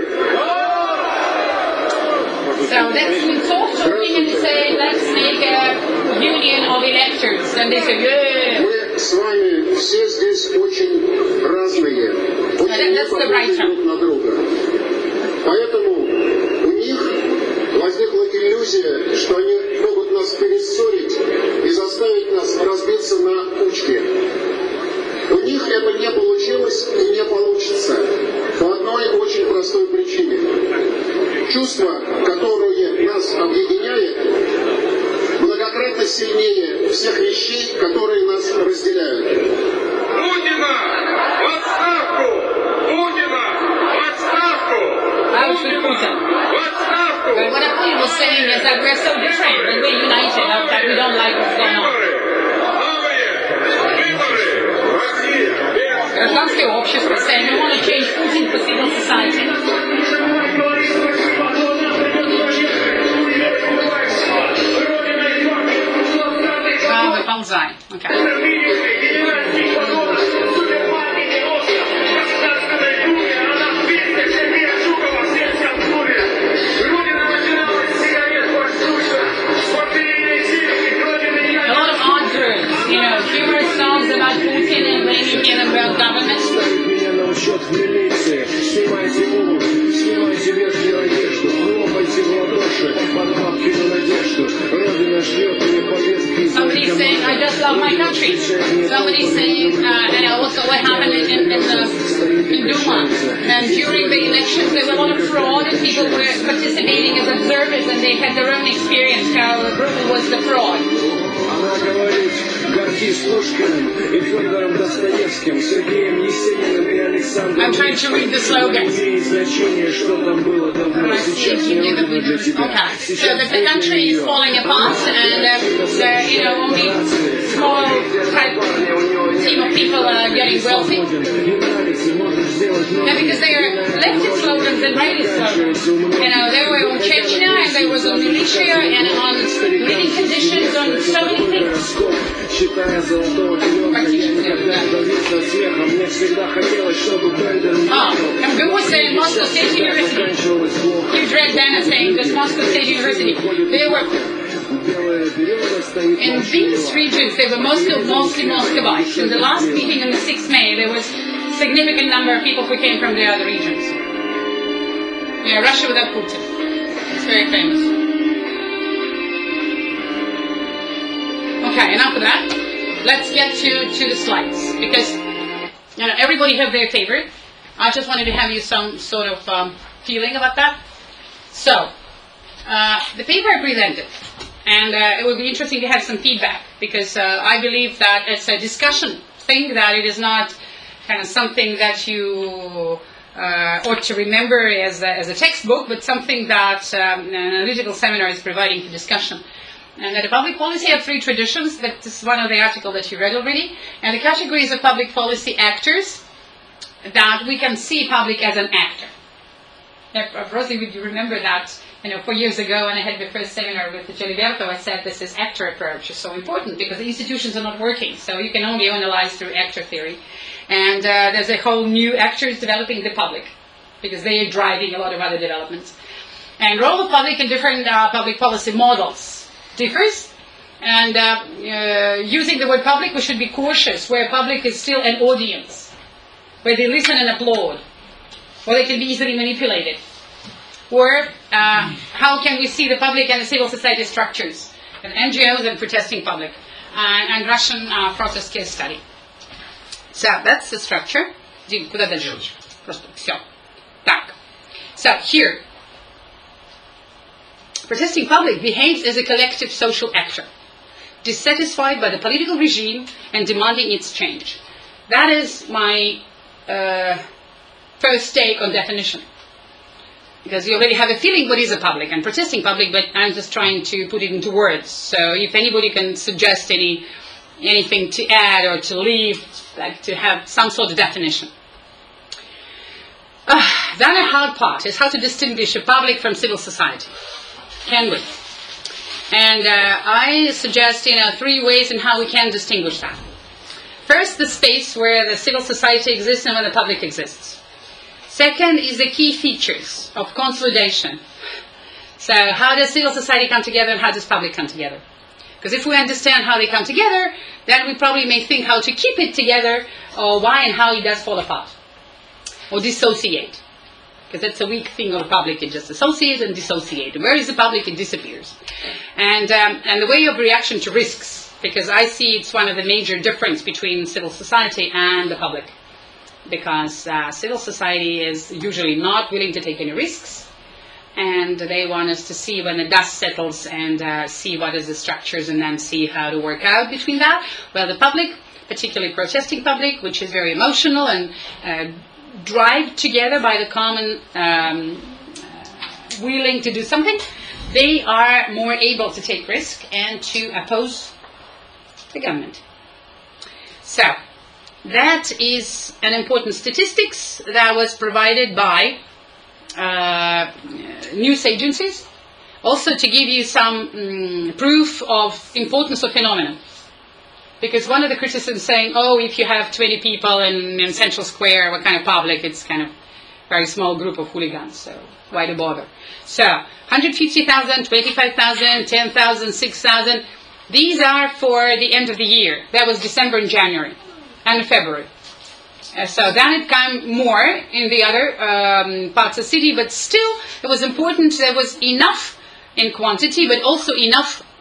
A: So that's him talk talking and say, let's make a union of electors. And they say, yeah.
I: Мы с вами все здесь очень разные, очень
A: That's the right
I: не похожи
A: term.
I: друг на друга. Поэтому у них возникла иллюзия, что они могут нас перессорить и заставить нас разбиться на кучки. У них это не получилось и не получится по одной очень простой причине. Чувство, которое нас объединяет, многократно сильнее всех вещей, которые нас разделяют.
H: Путина! В отставку! Путина! В отставку!
A: Out with Putin.
H: В отставку!
A: But what Putin was saying is that we're so different, but we're united, not that we don't like what's going on.
H: Выборы! Новые! Выборы! Россия! Без
A: Гражданское общество saying we want to change Putin for civil society. Oh, the bonsai. Okay. A lot of odd groups, you know, humorous songs about Putin and blaming him about government.
J: Меня на учет в милиции. Снимайте обувь, снимайте верхнюю одежду, хлопайте в ладоши, под бабки на надежду. Родина ждет, не
A: saying, I just love my country. Somebody saying, uh, and also what happened in, in, in, the, in Duma. And during the elections, there was a lot of fraud, and people were participating as observers, and they had their own experience how brutal was the fraud.
J: Она говорит, гордись Пушкиным и Федором Достоевским, Сергеем Есениным и Александром.
A: I'm trying to read the slogan.
J: Не имеет значения, что там было давно, сейчас не нужно для тебя.
A: Okay, so the, the country is falling apart, and uh, the, you know, only small type team of people are getting wealthy. Yeah, because they are leftist slogans and rightist slogans. You know, they were on Chechnya, and there was on militia, and on living conditions, on so many things. Oh, and who was in Moscow State University? Huge red banner saying this Moscow State University. They were in these regions. They were mostly mostly Muscovites. In the last meeting on the sixth of May, there was a significant number of people who came from the other regions. Yeah, Russia without Putin. It's very famous. Okay, enough of that. Let's get to, to the slides, because you know everybody have their favorite. I just wanted to have you some sort of um, feeling about that. So, uh, the paper I presented, and uh, it would be interesting to have some feedback, because uh, I believe that it's a discussion thing, that it is not kind of something that you uh, ought to remember as a, as a textbook, but something that um, an analytical seminar is providing for discussion. And that the public policy have three traditions. That this is one of the articles that you read already. And the categories of public policy actors, that we can see public as an actor. Now, Rosie, would you remember that, you know, four years ago when I had the first seminar with Geliberto, I said this is actor approach is so important because the institutions are not working. So you can only analyze through actor theory. And uh, there's a whole new actors developing the public, because they are driving a lot of other developments. And role of public in different uh, public policy models differs, and uh, uh, using the word public, we should be cautious, where public is still an audience, where they listen and applaud, or they can be easily manipulated. Or uh, how can we see the public and the civil society structures, and N G Os and protesting public, and, and Russian uh, protest case study. So that's the structure. Куда дальше? Просто все. Так. So here, protesting public behaves as a collective social actor, dissatisfied by the political regime and demanding its change. That is my uh, first take on definition. Because you already have a feeling what is a public and protesting public, but I'm just trying to put it into words. So if anybody can suggest any anything to add or to leave, like to have some sort of definition. Uh, then a hard part is how to distinguish a public from civil society. Can we? And uh, I suggest, you know, three ways in how we can distinguish that. First, the space where the civil society exists and where the public exists. Second is the key features of consolidation. So how does civil society come together and how does public come together? Because if we understand how they come together, then we probably may think how to keep it together, or why and how it does fall apart, or dissociate. Because that's a weak thing of the public, it just associates and dissociates. Where is the public? It disappears. And um, and the way of reaction to risks, because I see it's one of the major difference between civil society and the public. Because uh, civil society is usually not willing to take any risks, and they want us to see when the dust settles and uh, see what is the structures and then see how to work out between that. Well, the public, particularly protesting public, which is very emotional and uh, drive together by the common um, uh, willing to do something, they are more able to take risk and to oppose the government. So that is an important statistics that was provided by uh, news agencies, also to give you some um, proof of importance of phenomenon. Because one of the criticisms saying, oh, if you have twenty people in, in Central Square, what kind of public? It's kind of very small group of hooligans, so why to bother? So, one hundred fifty thousand, twenty-five thousand, ten thousand, six thousand, these are for the end of the year. That was December and January, and February. Uh, so then it came more in the other um, parts of the city, but still it was important there was enough in quantity, but also enough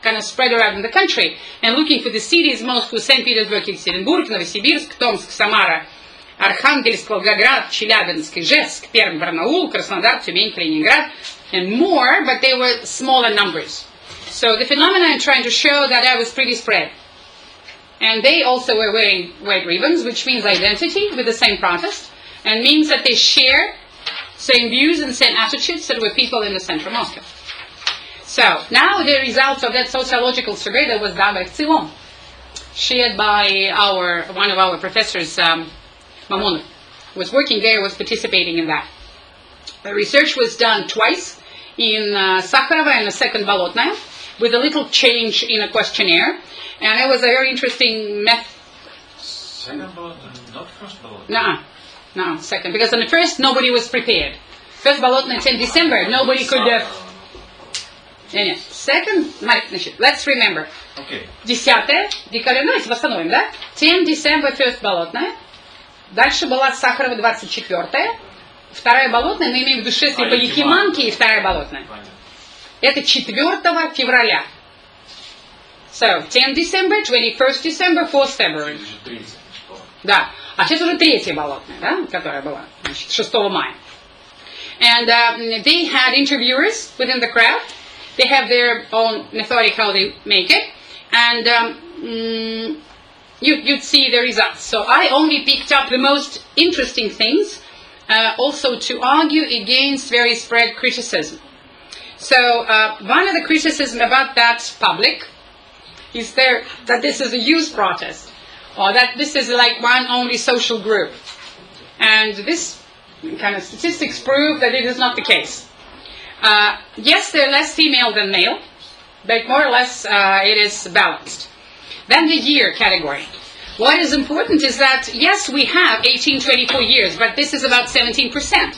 A: kind of spread around in the country and looking for the cities, Moscow, Saint Petersburg, Екатеринбург, Новосибирск, Томск, Самара, Архангельск, Волгоград, Челябинск, Ижевск, Пермь, Барнаул, Краснодар, Тюмень, Калининград, and more, but they were smaller numbers. So the phenomena I'm trying to show that I was pretty spread. And they also were wearing white ribbons, which means identity with the same protest, and means that they share same views and same attitudes that were people in the central Moscow. So now the results of that sociological survey that was done by Cylon, shared by our one of our professors, um, Mamonov, was working there, was participating in that. The research was done twice in uh, Sakharova and the second Bolotnaya, with a little change in a questionnaire, and it was a very interesting method.
B: Second bullet, not first bullet.
A: No, no, second, because on the first nobody was prepared. First Bolotnaya, tenth December, nobody could have. Не, не. Second, значит, let's remember.
B: Okay.
A: десятое декабря, давайте восстановим, да? tenth December, first Болотная. Дальше была Сахарова, двадцать четвёртое. Вторая Болотная, мы имеем в виду шествие по Якиманке и вторая Болотная. Это четвёртого февраля. So, tenth December, twenty-first December, fourth February. Да. А сейчас уже третья Болотная, да? Которая была, значит, шестого мая. And uh, they had interviewers within the crowd. They have their own methodic how they make it, and um, mm, you, you'd see the results. So I only picked up the most interesting things, uh, also to argue against very spread criticism. So uh, one of the criticism about that public is there that this is a youth protest, or that this is like one only social group, and this kind of statistics prove that it is not the case. Uh, yes, they're less female than male, but more or less uh, it is balanced. Then the year category. What is important is that, yes, we have eighteen to twenty-four years, but this is about seventeen percent.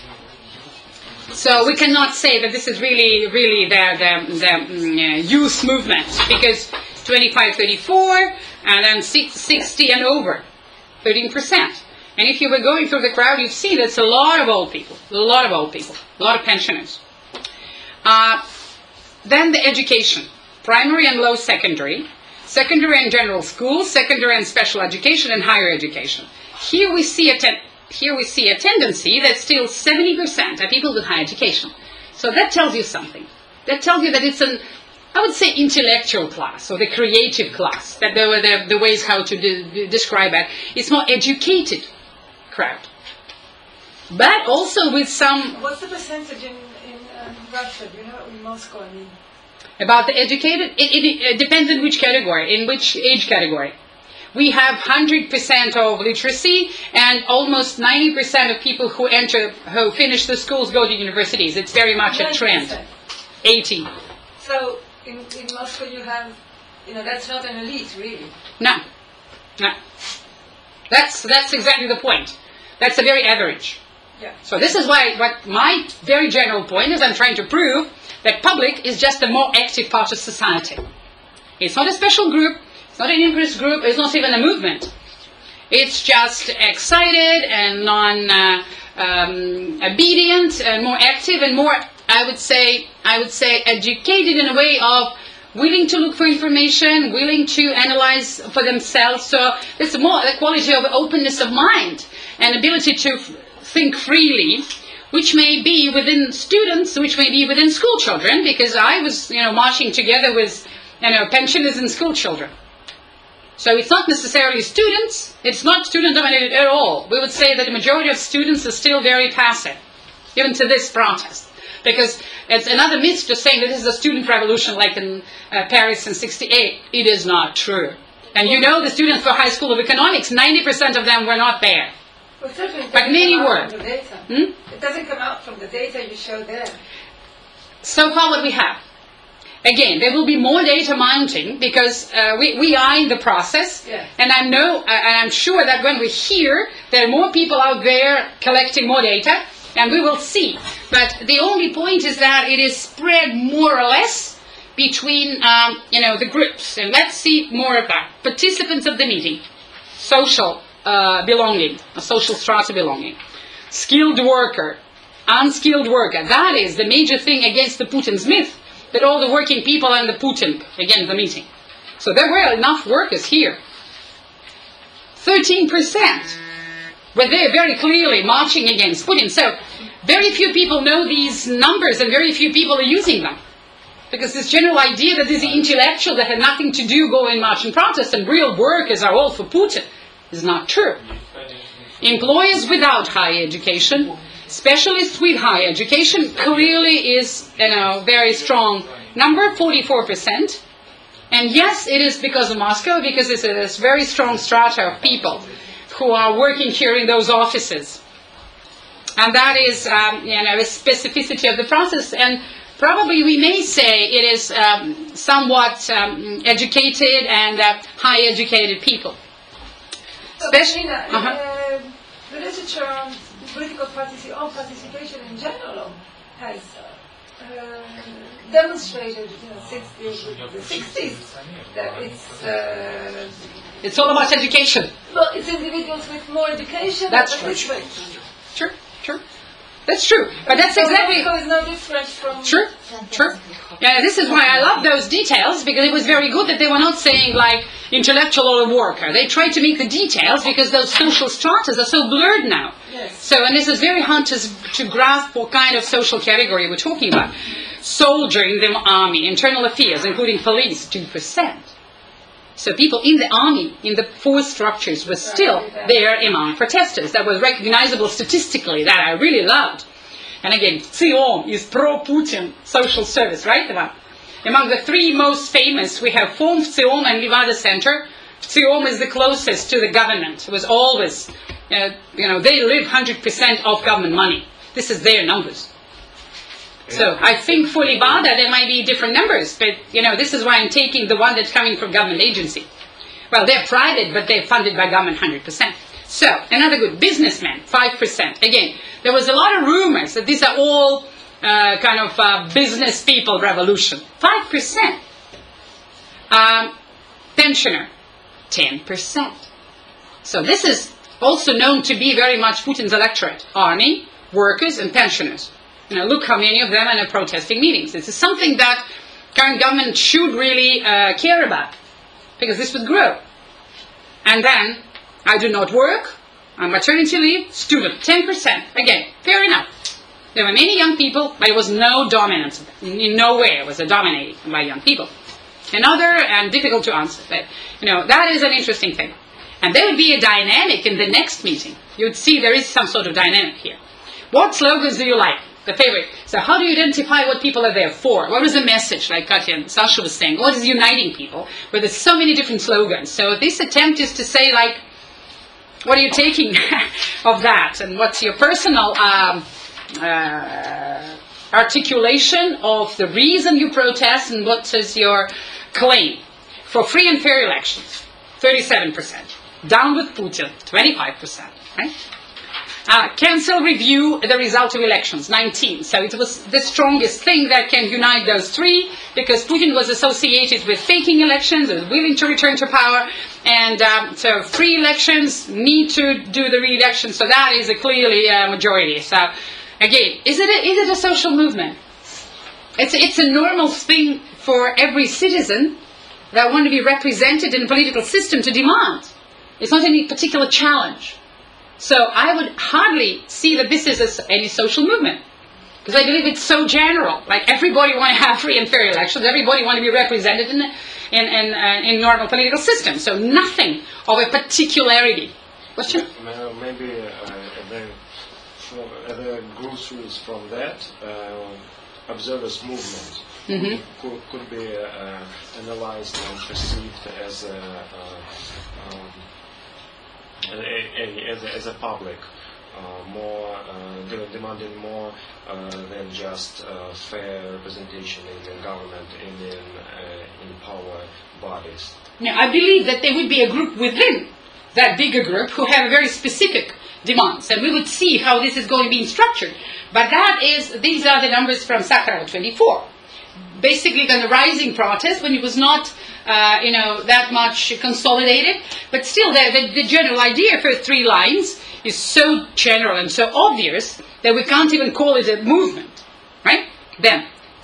A: So we cannot say that this is really, really the, the, the um, youth movement, because twenty-five, thirty-four, and then sixty and over, thirteen percent. And if you were going through the crowd, you'd see that's a lot of old people, a lot of old people, a lot of pensioners. Uh, then the education, primary and low secondary, secondary and general schools, secondary and special education, and higher education. Here we see a ten- here we see a tendency that still seventy percent are people with higher education. So that tells you something. That tells you that it's an, I would say, intellectual class, or the creative class, that there were the, the ways how to de- describe it. It's more educated crowd. But also with some...
G: What's the percentage in, in um, Russia? Do you know, in Moscow, I mean?
A: About the educated? It, it, it depends in which category, in which age category. We have one hundred percent of literacy, and almost ninety percent of people who enter, who finish the schools go to universities. It's very much a trend. eighty.
G: So, in, in Moscow you have, you know, that's not an elite, really.
A: No. No. That's, that's exactly the point. That's a very average.
G: Yeah.
A: So this is why, what my very general point is, I'm trying to prove that public is just a more active part of society. It's not a special group, it's not an interest group, it's not even a movement. It's just excited and non-obedient, uh, um, and more active and more, I would say, I would say, educated in a way of willing to look for information, willing to analyze for themselves. So it's more the quality of openness of mind and ability to think freely, which may be within students, which may be within school children, because I was, you know, marching together with, you know, pensioners and school children. So it's not necessarily students, it's not student-dominated at all. We would say that the majority of students are still very passive, even to this protest. Because it's another myth just saying that this is a student revolution like in uh, Paris in sixty-eight. It is not true. And you know the students for High School of Economics, ninety percent of them were not there.
G: Well, certainly it
A: But
G: doesn't
A: many
G: come
A: were.
G: out from the data.
A: Hmm?
G: It doesn't come out from the data you show there.
A: So far what we have. Again, there will be more data mounting because uh, we, we are in the process.
G: Yes.
A: And I know, uh, and I'm sure that when we hear, there are more people out there collecting more data, and we will see. But the only point is that it is spread more or less between, um, you know, the groups. And let's see more of that. Participants of the meeting, social uh, belonging, a social strata belonging, skilled worker, unskilled worker. That is the major thing against the Putin's myth, that all the working people and the Putin, again, the meeting. So there were enough workers here. thirteen percent were there very clearly marching against Putin. So very few people know these numbers and very few people are using them. Because this general idea that there's the intellectual that had nothing to do go and march and protest and real workers are all for Putin is not true. Employers without higher education, specialists with higher education clearly is, you know, very strong number, forty-four percent. And yes, it is because of Moscow, because it's a very strong strata of people who are working here in those offices. And that is, um, you know, a specificity of the process. And probably we may say it is um, somewhat um, educated and uh, high educated people.
G: So,
A: Especially,
G: Nina,
A: uh-huh.
G: uh, the literature on political partici- on participation in general has uh, demonstrated, you know, since the, the sixties, that it's uh,
A: it's all about education.
G: well, it's individuals with more education
A: That's
G: that
A: true.
G: participate.
A: Sure, sure. That's true. But that's
G: So
A: exactly...
G: Moscow is no different from...
A: Sure, sure. Yeah, this is why I love those details, because it was very good that they were not saying like intellectual or a worker. They tried to make the details because those social stratas are so blurred now.
G: Yes.
A: So, and this is very hard to, to grasp what kind of social category we're talking about. Soldier in the army, internal affairs, including police, two percent. So people in the army, in the force structures, were still there among protesters. That was recognizable statistically, that I really loved. And again, Tsiom is pro-Putin social service, right? Among the three most famous, we have Fond Tsiom and Levada Center. Tsiom is the closest to the government. It was always, uh, you know, they live one hundred percent of government money. This is their numbers. So I think for Levada there might be different numbers, but you know, this is why I'm taking the one that's coming from government agency. Well, they're private, but they're funded by government one hundred percent. So, another good, businessmen, five percent. Again, there was a lot of rumors that these are all uh, kind of uh, business people revolution. five percent. Um, pensioner, ten percent. So this is also known to be very much Putin's electorate. Army, workers, and pensioners. You know, look how many of them are in protesting meetings. This is something that current government should really uh, care about, because this would grow. And then, I do not work, on maternity leave, student, ten percent. Again, fair enough. There were many young people, but it was no dominance. In no way was it dominated by young people. Another, and difficult to answer, but, you know, that is an interesting thing. And there would be a dynamic in the next meeting. You would see there is some sort of dynamic here. What slogans do you like? The favorite. So how do you identify what people are there for? What is the message, like Katya and Sasha was saying? What is uniting people? Where there's so many different slogans. So this attempt is to say, like, what are you taking of that? And what's your personal um, uh, articulation of the reason you protest, and what is your claim? For free and fair elections, thirty-seven percent. Down with Putin, twenty-five percent. Right? Uh, cancel review the result of elections, nineteen. So it was the strongest thing that can unite those three, because Putin was associated with faking elections, was willing to return to power, and um, so free elections need to do the re-election. So that is a clearly a majority. So again, is it a, is it a social movement? It's it's a normal thing for every citizen that want to be represented in a political system to demand. It's not any particular challenge. So I would hardly see that this is a, any social movement, because I believe it's so general. Like everybody want to have free and fair elections, everybody want to be represented in in in, uh, in normal political system. So nothing of a particularity. What's your?
F: Uh, maybe uh, the, for, uh, the groceries from that uh, observers movement
A: Mm-hmm.
F: could, could be uh, analyzed and perceived as a. Uh, um, A, a, as, a, as a public, uh, more uh, demanding more uh, than just uh, fair representation in the government and in uh, in power bodies.
A: Now, I believe that there would be a group within that bigger group who have very specific demands, and we would see how this is going to be structured. But that is, these are the numbers from Sakharov twenty-four. Basically, the rising protest when it was not. Uh, you know, that much consolidated, but still the, the, the general idea for three lines is so general and so obvious that we can't even call it a movement, right? Then,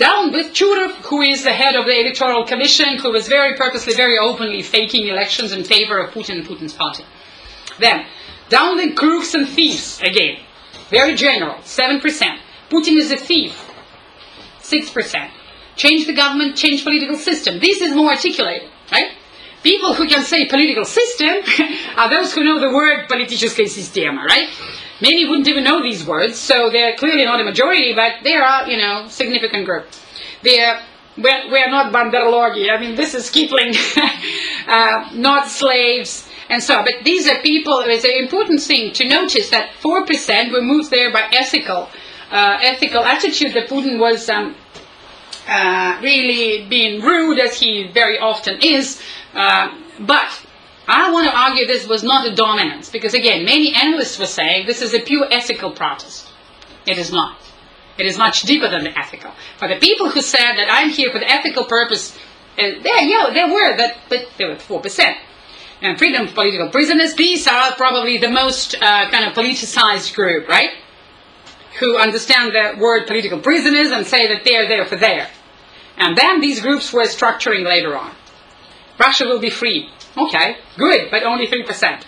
A: down with Churov, who is the head of the Electoral Commission, who was very purposely, very openly faking elections in favor of Putin and Putin's party. Then, down with crooks and thieves, again. Very general, seven percent. Putin is a thief, six percent. Change the government, change political system. This is more articulated, right? People who can say political system are those who know the word политическая система, right? Many wouldn't even know these words, so they're clearly not a majority, but they are, you know, significant group. They're, we're, we're not banderologi. I mean, this is Kipling, uh, not slaves, and so on. But these are people, it's an important thing to notice that four percent were moved there by ethical, uh, ethical attitude that Putin was um, uh, really being rude, as he very often is, uh, but I want to argue this was not a dominance, because again, many analysts were saying this is a pure ethical protest. It is not. It is much deeper than the ethical. For the people who said that I'm here for the ethical purpose, uh, there, yeah, there were, that, but they were four percent. And freedom of political prisoners, these are probably the most uh, kind of politicized group, right? Who understand the word political prisoners and say that they're there for there. And then these groups were structuring later on. Russia will be free. Okay, good, but only three percent.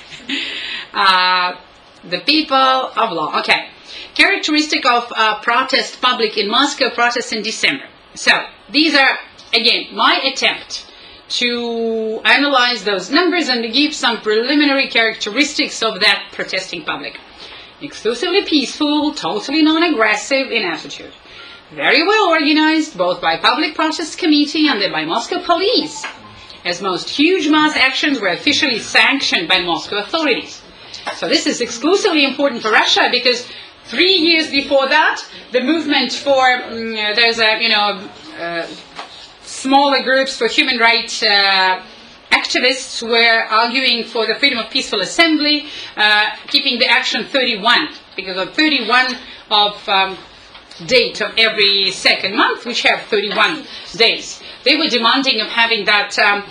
A: uh, the people of law. Okay. Characteristic of uh, protest public in Moscow, protests in December. So, these are, again, my attempt to analyze those numbers and to give some preliminary characteristics of that protesting public. Exclusively peaceful, totally non-aggressive in attitude. Very well organized, both by Public Protest Committee and by Moscow police, as most huge mass actions were officially sanctioned by Moscow authorities. So this is exclusively important for Russia, because three years before that, the movement for, um, there's a, you know, uh, smaller groups for human rights uh, activists were arguing for the freedom of peaceful assembly, uh, keeping the action thirty-one, because of thirty-one of um, date of every second month, which have thirty-one days. They were demanding of having that um,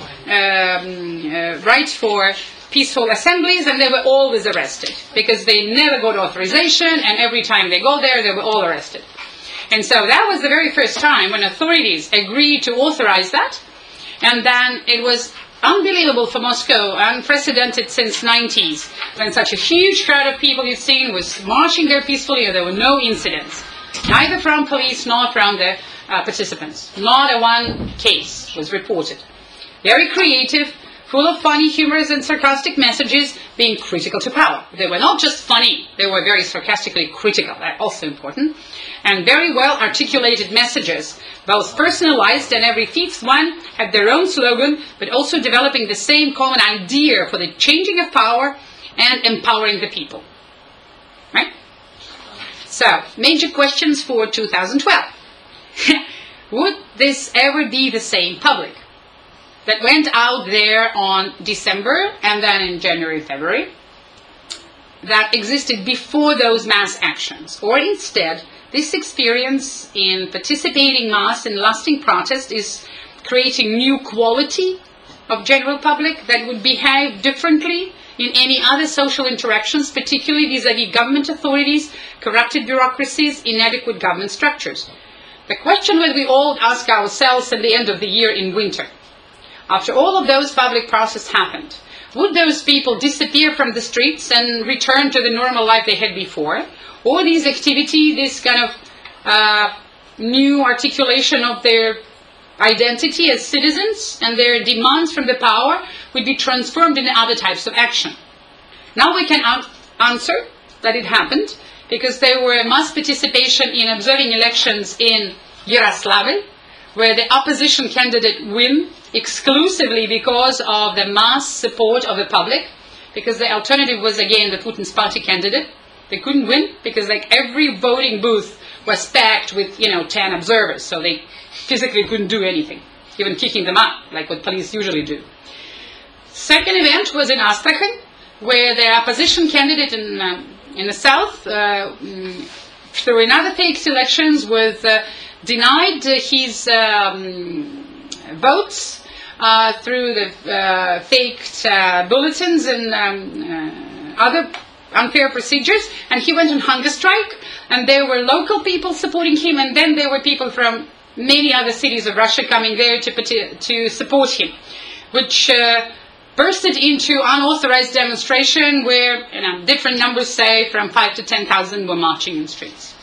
A: um, uh, right for peaceful assemblies, and they were always arrested, because they never got authorization, and every time they go there, they were all arrested. And so that was the very first time when authorities agreed to authorize that, and then it was unbelievable for Moscow, unprecedented since nineties, when such a huge crowd of people you've seen was marching there peacefully, and there were no incidents, neither from police nor from the uh, participants. Not a one case was reported. Very creative, full of funny, humorous and sarcastic messages, being critical to power. They were not just funny, they were very sarcastically critical, that's also important. And very well articulated messages, both personalized, and every fifth one had their own slogan, but also developing the same common idea for the changing of power and empowering the people. Right? So, major questions for two thousand twelve. Would this ever be the same public that went out there on December and then in January, February, that existed before those mass actions? Or instead, this experience in participating mass in lasting protest is creating new quality of general public that would behave differently in any other social interactions, particularly vis-à-vis government authorities, corrupted bureaucracies, inadequate government structures? The question that we all ask ourselves at the end of the year in winter. After all of those public protests happened, would those people disappear from the streets and return to the normal life they had before? Or these activity, this kind of uh, new articulation of their identity as citizens and their demands from the power would be transformed into other types of action? Now we can an- answer that it happened, because there were mass participation in observing elections in Yaroslavl, where the opposition candidate won exclusively because of the mass support of the public, because the alternative was again the Putin's party candidate. They couldn't win because like every voting booth was packed with, you know, ten observers, so they physically couldn't do anything, even kicking them out, like what police usually do. Second event was in Astrakhan, where the opposition candidate in um, in the south, uh, through another fake elections, was uh, denied uh, his um, votes uh, through the uh, faked uh, bulletins and um, uh, other unfair procedures, and he went on hunger strike, and there were local people supporting him, and then there were people from many other cities of Russia coming there to, to support him, which uh, bursted into unauthorized demonstration where, you know, different numbers say from five to ten thousand were marching in streets.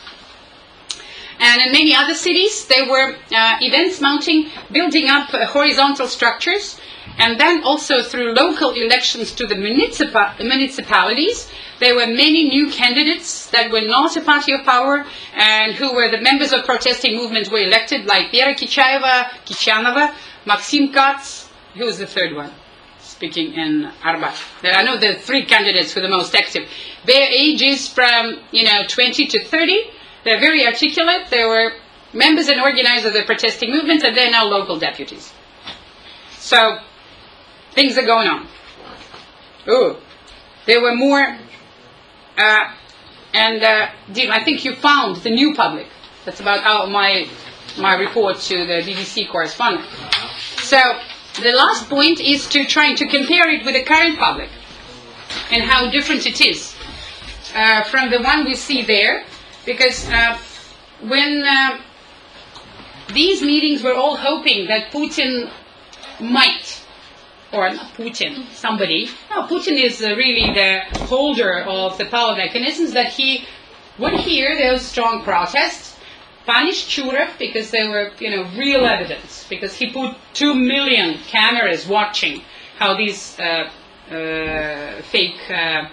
A: And in many other cities, there were uh, events mounting, building up uh, horizontal structures, and then also through local elections to the municipa- municipalities, there were many new candidates that were not a party of power and who were the members of protesting movements were elected, like Vera Kichayeva, Kichanova, Maxim Katz, who was the third one, speaking in Arbat. I know the three candidates who were the most active. Their age is from, you know, twenty to thirty. They're very articulate. They were members and organizers of the protesting movements, and they're now local deputies. So, things are going on. Ooh. There were more, uh, and uh, I think you found the new public. That's about our, my, my report to the B B C correspondent. So, the last point is to trying to compare it with the current public and how different it is uh, from the one we see there. Because uh, when uh, these meetings were all hoping that Putin might, or not Putin, somebody, no, Putin is uh, really the holder of the power mechanisms, that he would hear those strong protests, punish Churov because there were, you know, real evidence, because he put two million cameras watching how these uh, uh, fake uh,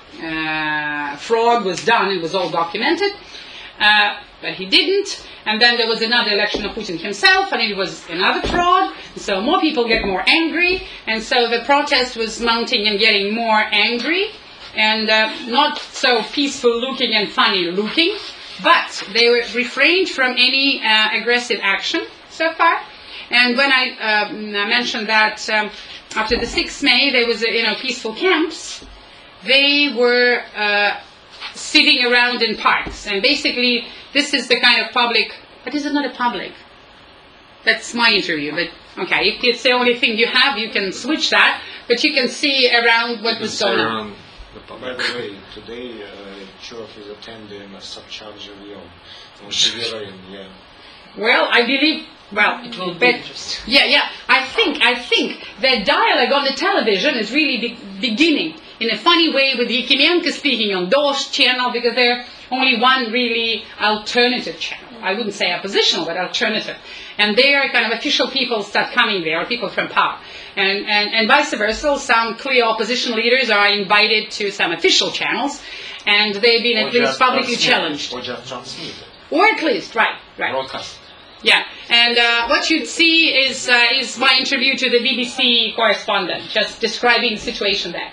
A: uh, fraud was done. It was all documented, uh, but he didn't. And then there was another election of Putin himself, and it was another fraud. So more people get more angry, and so the protest was mounting and getting more angry, and uh, not so peaceful looking and funny looking. But they were refrained from any uh, aggressive action so far. And when I uh, mentioned that um, after the sixth of May there was, uh, you know, peaceful camps, they were uh, sitting around in parks. And basically, this is the kind of public. But is it not a public? That's my interview. But okay, if it's the only thing you have, you can switch that. But you can see around what was going on.
F: By the way, today uh, Churov is attending a Sobchak Rayon on Severin, yeah.
A: Well, I believe. Well,
C: It will be
A: but
C: interesting.
A: yeah, yeah. I think I think the dialogue on the television is really be- beginning in a funny way with Yakimenko speaking on Dosh channel, because they're only one really alternative channel. I wouldn't say oppositional, but alternative. And there, kind of official people start coming there, or people from power. And, and, and vice versa, some clear opposition leaders are invited to some official channels, and they've been at least publicly challenged.
F: Or just transmitted.
A: Or at least, right, right.
F: Broadcast.
A: Yeah, and uh, what you'd see is uh, is my interview to the B B C correspondent, just describing the situation there.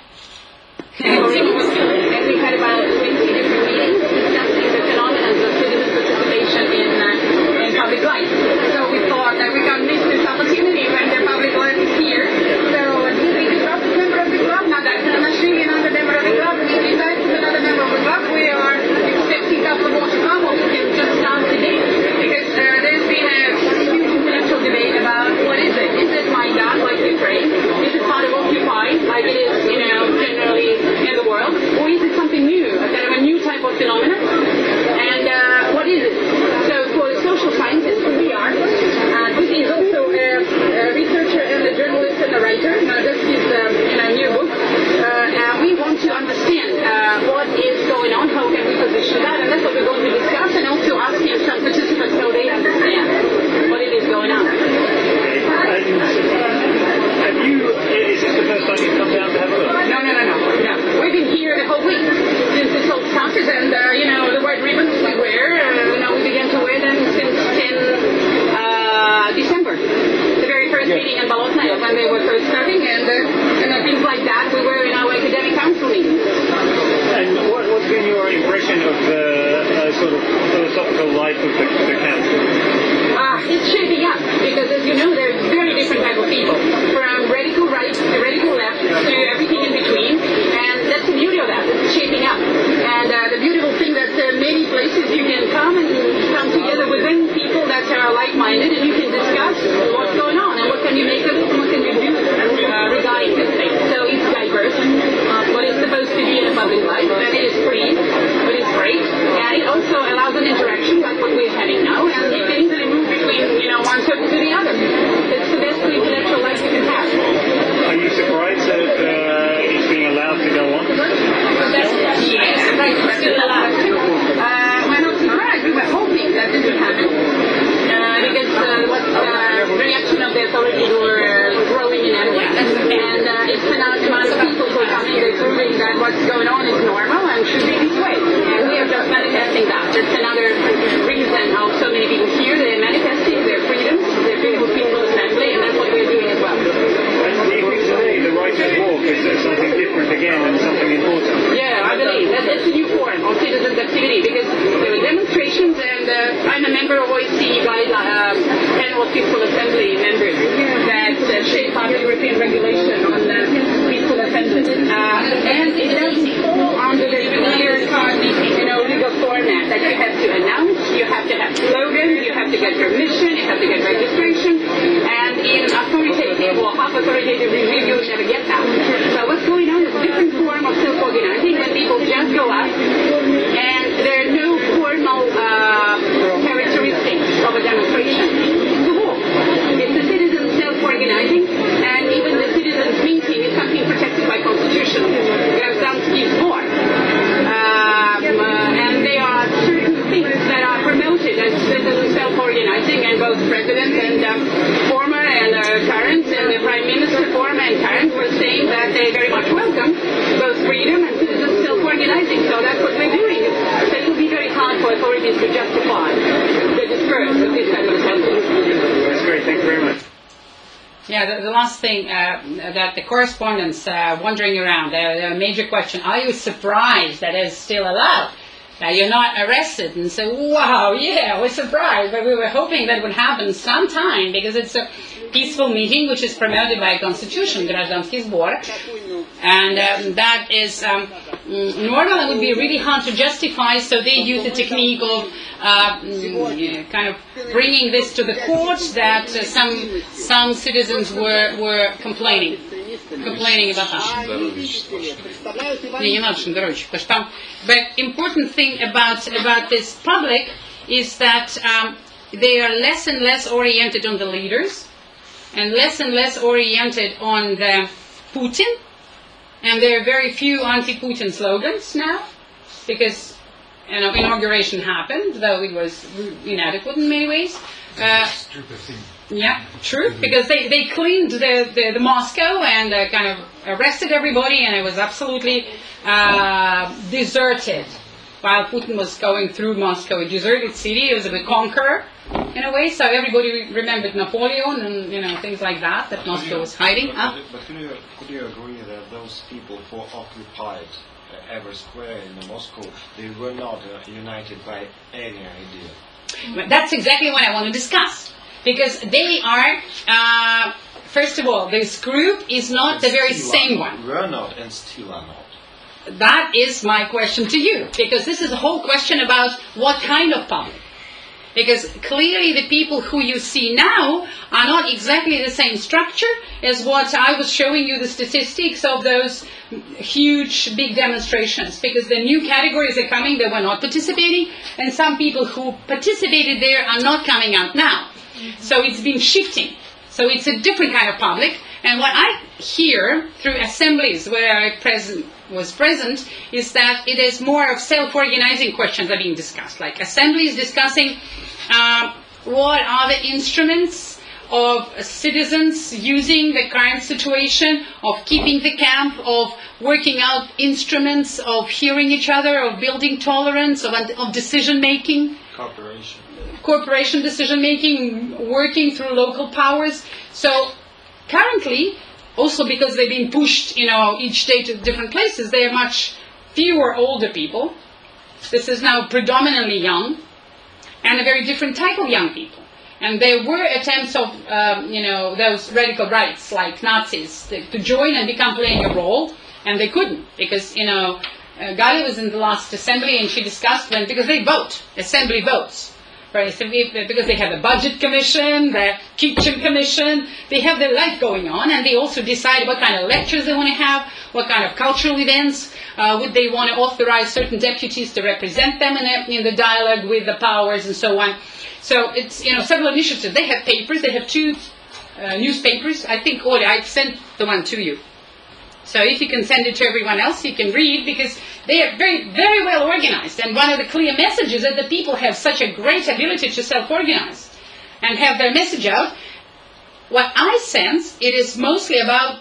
K: And we had about twenty different meetings discussing the phenomena of citizen participation in, uh, in public life. So we thought that we can't miss this opportunity when the public life is here. So did we disrupt the member of the club? Not that. I'm not sure another member of the club. If you decide to another member of the club, we are expecting a couple of more to come, or we can just start today. Because uh, there's been a huge intellectual debate about what is it? Is it Maidan, like Ukraine? Is it part of Occupy, like it is, you know, generally in the world, or is it something new, a kind of a new type of phenomenon? And uh, what is it? So for the social scientists, who we are, and Putin is also a, a researcher and a journalist and a writer. Now this is um, in a new book. Uh, and we want to understand uh, what is going on, how can we position that, and that's what we're going to discuss, and also asking some participants so they understand what it is going on.
L: Have you, is this the first time you've come down to have a look?
K: No, no, no, no, no. We've been here the whole week since this all started, and uh, you know, the white ribbons we wear, uh, now we began to wear them since in uh, December. The very first
L: Yes.
K: meeting in Bolotnaya when they were first starting, and, uh, and uh, things like that we were in our academic council meetings.
L: And what, what's been your impression of the uh, sort of philosophical life of the, the council?
K: Uh, it's shaping up, because as you know, there's very different type of people, from radical right to radical left to everything in between, and that's the beauty of that, it's shaping up. And uh, the beautiful thing that uh, many places you can come and come together within people that are like-minded, and you can discuss what's going on, and what can you make of it, and what can you do uh, regarding this thing. So it's diverse, uh, what is supposed to be in a public life, and it's a new form of citizens' activity because there were demonstrations, and uh, I'm a member of O E C E, uh, Annual Peaceful Assembly members that uh, shape our European regulation on uh, peaceful assembly. Uh, and it doesn't fall under the clear, you know, legal format that you have to announce, you have to have slogans, you have to get permission, you have to get registration, and in authoritative or half authoritative review, you'll never get that. So what's going on is a different form of self-organizing when people just go up, and there are no formal uh, characteristics of a demonstration. It's a walk. It's a citizen self-organizing, and even the citizens' meeting is something protected by Constitution. Grazdanski Zbor. Um, uh, and there are certain things that are promoted as citizen self-organizing, and both President and um, former and uh, current and the Prime Minister, former and current, were saying that they very much welcome both freedom and citizen self-organizing. So that's what they're doing. So it will be very hard for authorities to justify the discourse of this kind of assembly.
L: That's great. Thank you very much.
A: Yeah, the, the last thing uh, that the correspondents uh, wandering around, the, the major question, are you surprised that it's still allowed? Uh, you're not arrested, and say, wow, yeah, we're surprised, but we were hoping that would happen sometime, because it's a peaceful meeting which is promoted by a constitution, Grazdanski Zbor, and um, that is um, normally would be really hard to justify, so they use the technique of uh, kind of bringing this to the court, that uh, some some citizens were were complaining. complaining about that. But important thing about about this public is that um, they are less and less oriented on the leaders, and less and less oriented on the Putin, and there are very few anti-Putin slogans now, because you know inauguration happened, though it was inadequate in many ways. Uh, Yeah, true, because they, they cleaned the, the, the Moscow and uh, kind of arrested everybody, and it was absolutely uh, deserted while Putin was going through Moscow, a deserted city. It was a bit conqueror in a way, so everybody remembered Napoleon and you know things like that, that Moscow was hiding.
F: But,
A: Ah.
F: but could, you, could you agree that those people who occupied uh, every square in Moscow, they were not uh, united by any idea?
A: But that's exactly what I want to discuss. Because they are, uh, first of all, this group is not the very same one.
F: We're not and still are not.
A: That is my question to you. Because this is a whole question about what kind of public. Because clearly the people who you see now are not exactly the same structure as what I was showing you the statistics of those huge, big demonstrations. Because the new categories are coming, they were not participating, and some people who participated there are not coming out now. So it's been shifting. So it's a different kind of public. And what I hear through assemblies where I present, was present is that it is more of self-organizing questions that are being discussed. Like assemblies discussing uh, what are the instruments of citizens using the current situation, of keeping the camp, of working out instruments, of hearing each other, of building tolerance, of, of decision-making.
F: Cooperation.
A: Corporation decision-making, working through local powers. So currently, also because they've been pushed, you know, each day to different places, there are much fewer older people. This is now predominantly young, and a very different type of young people. And there were attempts of, um, you know, those radical rights, like Nazis, to, to join and become playing a role, and they couldn't, because, you know, uh, Gali was in the last assembly, and she discussed when, because they vote, assembly votes. Right, so if, because they have the budget commission, the kitchen commission, they have their life going on, and they also decide what kind of lectures they want to have, what kind of cultural events, uh, would they want to authorize certain deputies to represent them in, a, in the dialogue with the powers and so on. So it's, you know, several initiatives. They have papers, they have two uh, newspapers. I think, Oля, I've sent the one to you. So if you can send it to everyone else, you can read, because they are very, very well organized. And one of the clear messages is that the people have such a great ability to self-organize and have their message out. What I sense, it is mostly about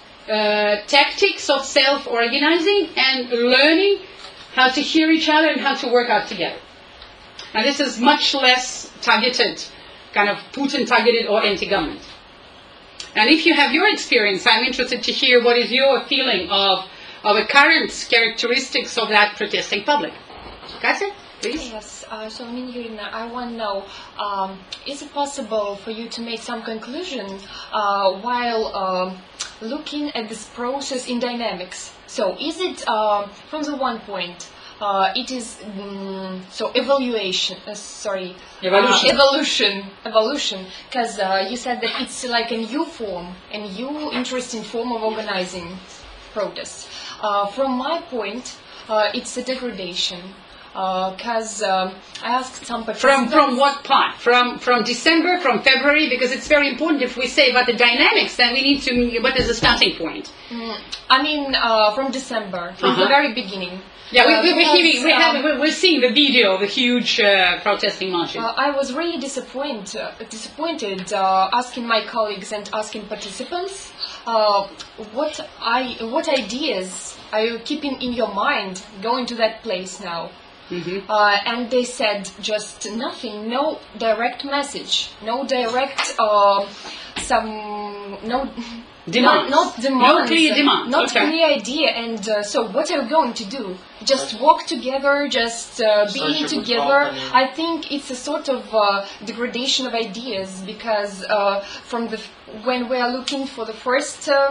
A: uh, tactics of self-organizing and learning how to hear each other and how to work out together. And this is much less targeted, kind of Putin-targeted or anti-government. And if you have your experience, I'm interested to hear what is your feeling of of the current characteristics of that protesting public. Katya, please.
M: Yes, uh, so Nina Yurina, I want to know, um, is it possible for you to make some conclusion uh, while um looking at this process in dynamics? So is it, uh, from the one point, uh, it is, um, so evaluation, uh, sorry,
A: Evolution.
M: Uh, evolution, evolution, because uh, you said that it's like a new form, a new interesting form of organizing protests. Uh, from my point, uh, it's a degradation. Because uh, um, I asked some
A: From
M: participants...
A: from what part? From from December, from February? Because it's very important if we say about the dynamics, then we need to, what is the starting point?
M: Mm, I mean, uh, from December, from
A: Uh-huh.
M: the very beginning.
A: Yeah, we,
M: Uh,
A: we, we're,
M: because,
A: hearing, we have,
M: um,
A: we're we're seeing the video of the huge uh, protesting marches.
M: Uh, I was really disappointed, uh, disappointed uh, asking my colleagues and asking participants uh, what I what ideas are you keeping in your mind going to that place now?
A: Mm-hmm.
M: Uh, and they said just nothing, no direct message, no direct, uh, some, no,
A: Demands.
M: not, not demands,
A: No clear demands.
M: not
A: Okay.
M: clear idea. And uh, so, what are we going to do? Just walk together, just uh, being
F: Such a good
M: together.
F: company.
M: I think it's a sort of uh, degradation of ideas because uh, from the when we are looking for the first uh,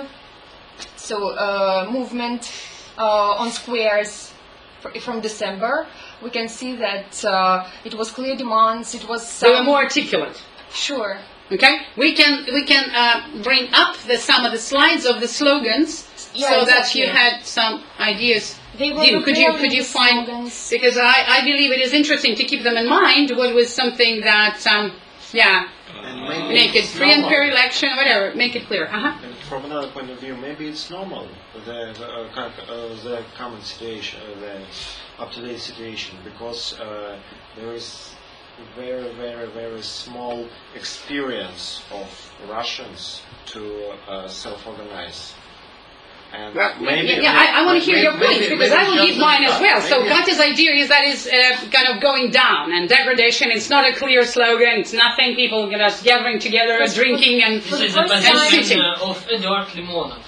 M: so uh, movement uh, on squares fr- from December, we can see that uh, it was clear demands. It was
A: They were
M: some-
A: more articulate.
M: Sure.
A: Okay, we can we can uh, bring up the, some of the slides of the slogans
M: Yeah,
A: so that
M: exactly.
A: you had some ideas.
M: They were
A: Dino, could you
M: preparing
A: could you
M: the
A: find
M: slogans.
A: because I, I believe it is interesting to keep them in mind. What was something that um, yeah
F: And maybe
A: make it
F: it's
A: free and
F: normal.
A: fair election, whatever, make it clear. Uh-huh.
F: And from another point of view, maybe it's normal, the, the, uh, kind of, uh, the common situation, uh, the up-to-date situation, because uh, there is very, very, very small experience of Russians to uh, self-organize. And
A: Well,
F: maybe,
A: yeah, yeah, I, I want to hear
F: maybe-
A: your points
F: maybe-
A: because
F: maybe
A: I will
F: just
A: give mine as well. So
F: maybe-
A: Katya's idea is that it's uh, kind of going down and degradation. It's not a clear slogan. It's nothing. People you know, gathering together, drinking and,
C: This is
A: and
C: the position
A: shooting.
C: uh, of Eduard Limonov.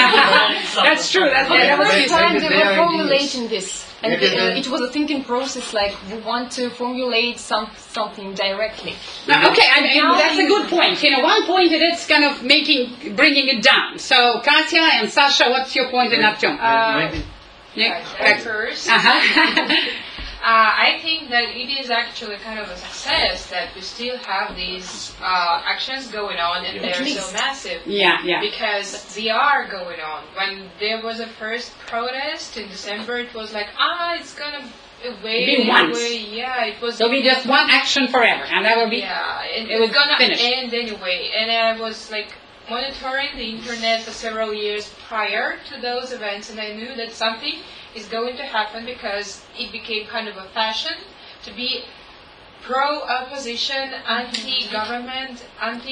A: That's true. That,
M: For the
A: yeah, that was
M: first
A: his-
M: time
F: maybe
M: they
F: their
M: were
F: ideas.
M: formulating this. And
F: Maybe
M: they- uh,
F: they-
M: it was a thinking process, like we want to formulate some something directly.
A: Uh, okay, I mean, that's a good point. You know, one point it is kind of making, bringing it down. So Katya and Sasha, what's your point in Artyom?
E: Uh,
A: Yeah,
E: At first,
A: Uh-huh.
E: Uh, I think that it is actually kind of a success that we still have these uh, actions going on and
A: At
E: they're
A: least.
E: so massive.
A: Yeah, yeah.
E: Because they are going on. When there was a first protest in December, it was like, ah, it's gonna away,
A: Be once.
E: away. Yeah, it was.
A: There'll be just one action forever, and that will be.
E: Yeah, and
A: it
E: it
A: was
E: was gonna
A: finished.
E: end anyway. And I was like monitoring the internet for several years prior to those events, and I knew that something is going to happen because it became kind of a fashion to be pro-opposition, anti-government,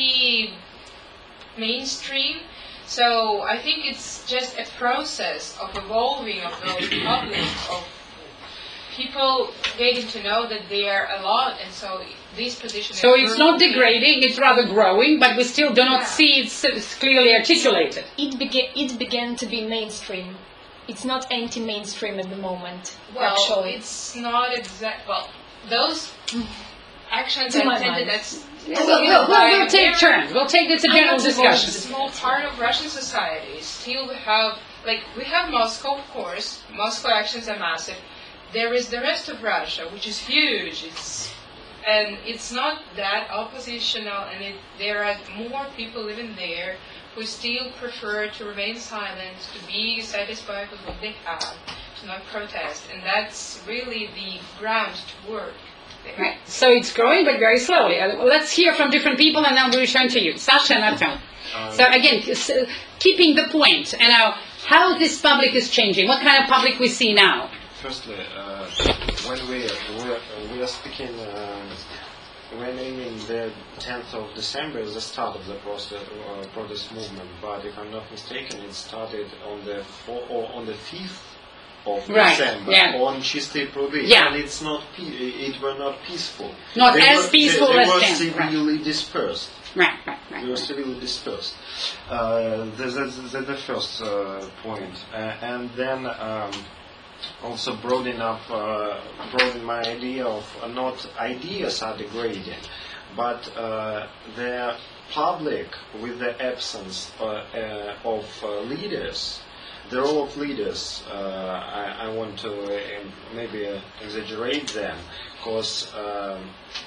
E: anti-mainstream. So I think it's just a process of evolving of those public, of people getting to know that they are a lot, and so these positions.
A: So it's not degrading, it's rather growing, but we still do not see it s- clearly articulated.
M: It began. It began to be mainstream. It's not anti-mainstream at the moment.
E: Well,
M: actually,
E: it's not exact. Well, those actions
M: To
E: I
M: my
E: attended.
M: mind.
E: That's
A: We'll, we'll, we'll, we'll take turns. We'll take this a general
E: A
A: discussion.
E: small part of Russian society. Still, we have like we have Moscow, of course. Moscow actions are massive. There is the rest of Russia, which is huge. It's and it's not that oppositional, and it, there are more people living there who still prefer to remain silent, to be satisfied with what they have, to not protest, and that's really the ground to work. there.
A: Right. So it's growing, but very slowly. Uh, Let's hear from different people, and then we'll return to you. Sasha and Artyom. So again, s- uh, keeping the point, and now how this public is changing. What kind of public we see now?
F: Firstly, uh, when we we are, we are speaking, um, when aiming the tenth of December is the start of the protest, uh, protest movement. But if I'm not mistaken, it started on the four, or on the fifth of
A: Right,
F: December
A: yeah.
F: on Чистые пруды,
A: Yeah.
F: and it's not pe- it were not peaceful.
A: Not
F: They
A: as
F: were,
A: peaceful
F: they, they
A: as
F: were
A: then, right.
F: severely dispersed.
A: Right, right, right.
F: We were severely dispersed. Uh, that's, that's, that's the first uh, point. Uh, and then um, also broaden up, uh, broaden my idea of uh, not ideas are degrading, but uh, the public with the absence uh, uh, of uh, leaders. The role of leaders, uh, I, I want to uh, maybe uh, exaggerate them, because um,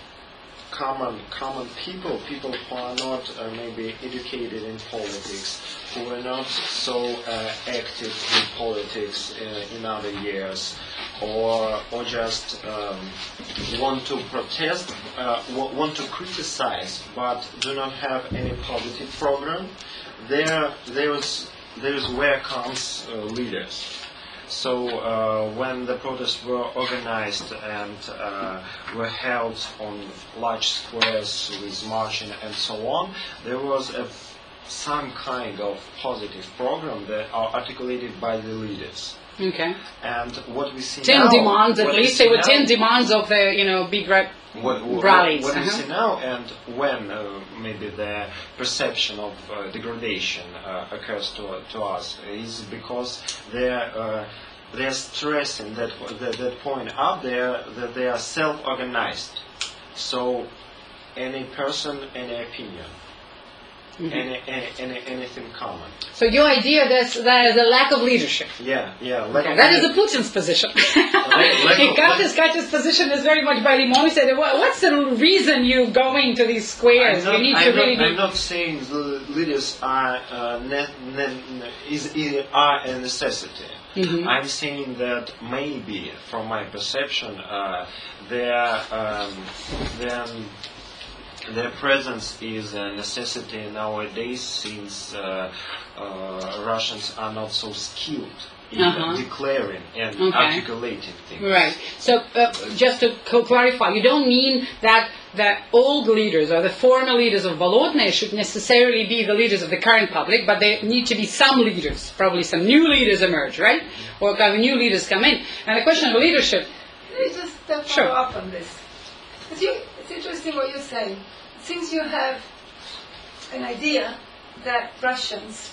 F: common common people, people who are not uh, maybe educated in politics, who are not so uh, active in politics uh, in other years, or or just um, want to protest, uh, w- want to criticize, but do not have any positive program. There, there is. There's where comes uh, leaders. So uh, when the protests were organized and uh, were held on large squares with marching and so on, there was a, some kind of positive program that are articulated by the leaders.
A: Okay.
F: And what we see
A: ten
F: now,
A: demands, at
F: what we
A: least
F: see
A: there were
F: now-
A: ten demands of the, you know, big ra-
F: What, what,
A: rallies.
F: what we
A: uh-huh.
F: see now, and when uh, maybe the perception of uh, degradation uh, occurs to, to us, is because they're uh, they're stressing that, that that point up there that they are self-organized. So any person, any opinion,
A: Mhm.
F: any, any, any anything common.
A: So your idea that there's a lack of leadership.
F: Yeah, yeah. Like
A: Okay, that is the Putin's position.
F: like-
A: Katya's, Katya's position is very much by the moment. He said, "What- what's the reason you going to these squares?
F: I'm
A: We
F: not,
A: need
F: I'm
A: to
F: not,
A: really
F: I'm
A: be..."
F: not saying the leaders are uh, ne- ne- is, is are a necessity.
A: Mhm.
F: I'm saying that maybe, from my perception, uh, their um, their their presence is a necessity nowadays, since uh, uh, Russians are not so skilled in
A: Uh-huh.
F: declaring and
A: Okay.
F: articulating things.
A: Right. So uh, just to co- clarify, you don't mean that the old leaders or the former leaders of Bolotnaya should necessarily be the leaders of the current public, but there need to be some leaders, probably some new leaders emerge, right? Or kind of new leaders come in. And the question of leadership,
G: Let me just uh, follow
A: Sure.
G: up on this. Because you, it's interesting what you're saying. Since you have an idea that Russians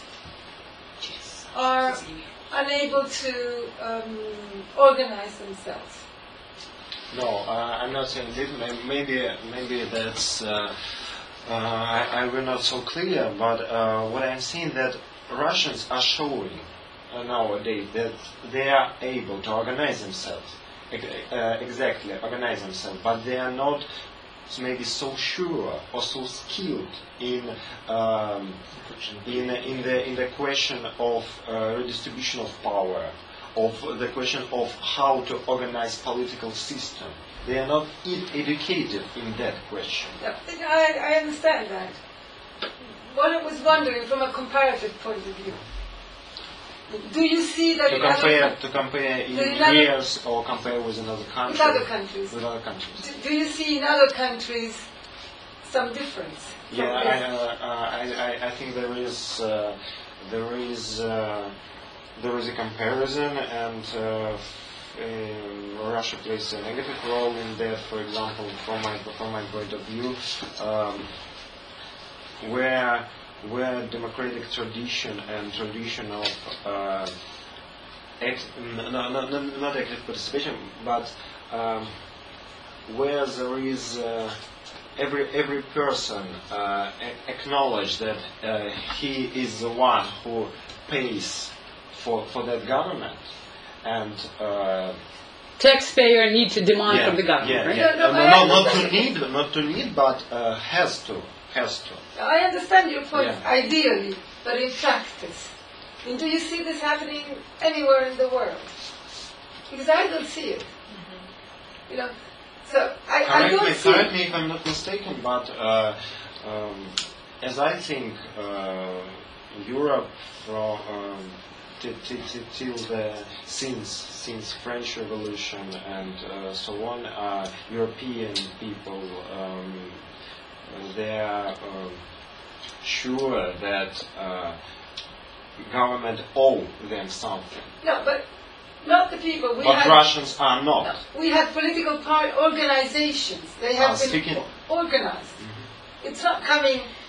G: are unable to um, organize themselves.
F: No, uh, I'm not saying this. May- Maybe, maybe that's uh, uh, I, I will not so clear. But uh, what I'm saying that Russians are showing uh, nowadays that they are able to organize themselves, ex- uh, exactly organize themselves, but they are not maybe so sure or so skilled in um, in in the in the question of uh, redistribution of power, of the question of how to organize political system. They are not ed- educated in that question.
G: Yeah, I, I understand that. What I was wondering from a comparative point of view, do you see that
F: To
G: in other
F: compare
G: coun-
F: to compare in
G: in other-
F: years or compare with another country.
G: with other countries?
F: With other countries.
G: Do, do you see in other countries some difference? from
F: Yeah, I,
G: this?
F: uh, uh, I, I, I think there is uh, there is uh, there is a comparison, and uh, um, Russia plays a negative role in that. For example, from my from my point of view, um, where where democratic tradition and tradition of uh, act, no, no, no, not active participation, but um, where there is uh, every every person uh, a- acknowledge that uh, he is the one who pays for for that government, and uh,
A: taxpayer need to demand
F: yeah,
A: from the government,
F: yeah,
A: right?
F: yeah.
G: No, no,
F: Uh,
G: I
F: no, not to
G: understand.
F: need, not to need, but uh, has to, has to.
G: I understand your point,
F: Yeah.
G: ideally, but in practice. And do you see this happening anywhere in the world? Because I don't see it. You know, so I, I
F: Correct
G: don't
F: me,
G: see
F: correct me if I'm not mistaken, but uh, um, as I think, uh, Europe from um, t- t- t- till the since since French Revolution and uh, so on, uh, European people um, they are um, sure that uh, government owe them something,
G: No, but not the people. We
F: but
G: had,
F: Russians are not.
G: no, we had political party organizations. They have
F: Ah,
G: been
F: speaking-
G: organized. It's not coming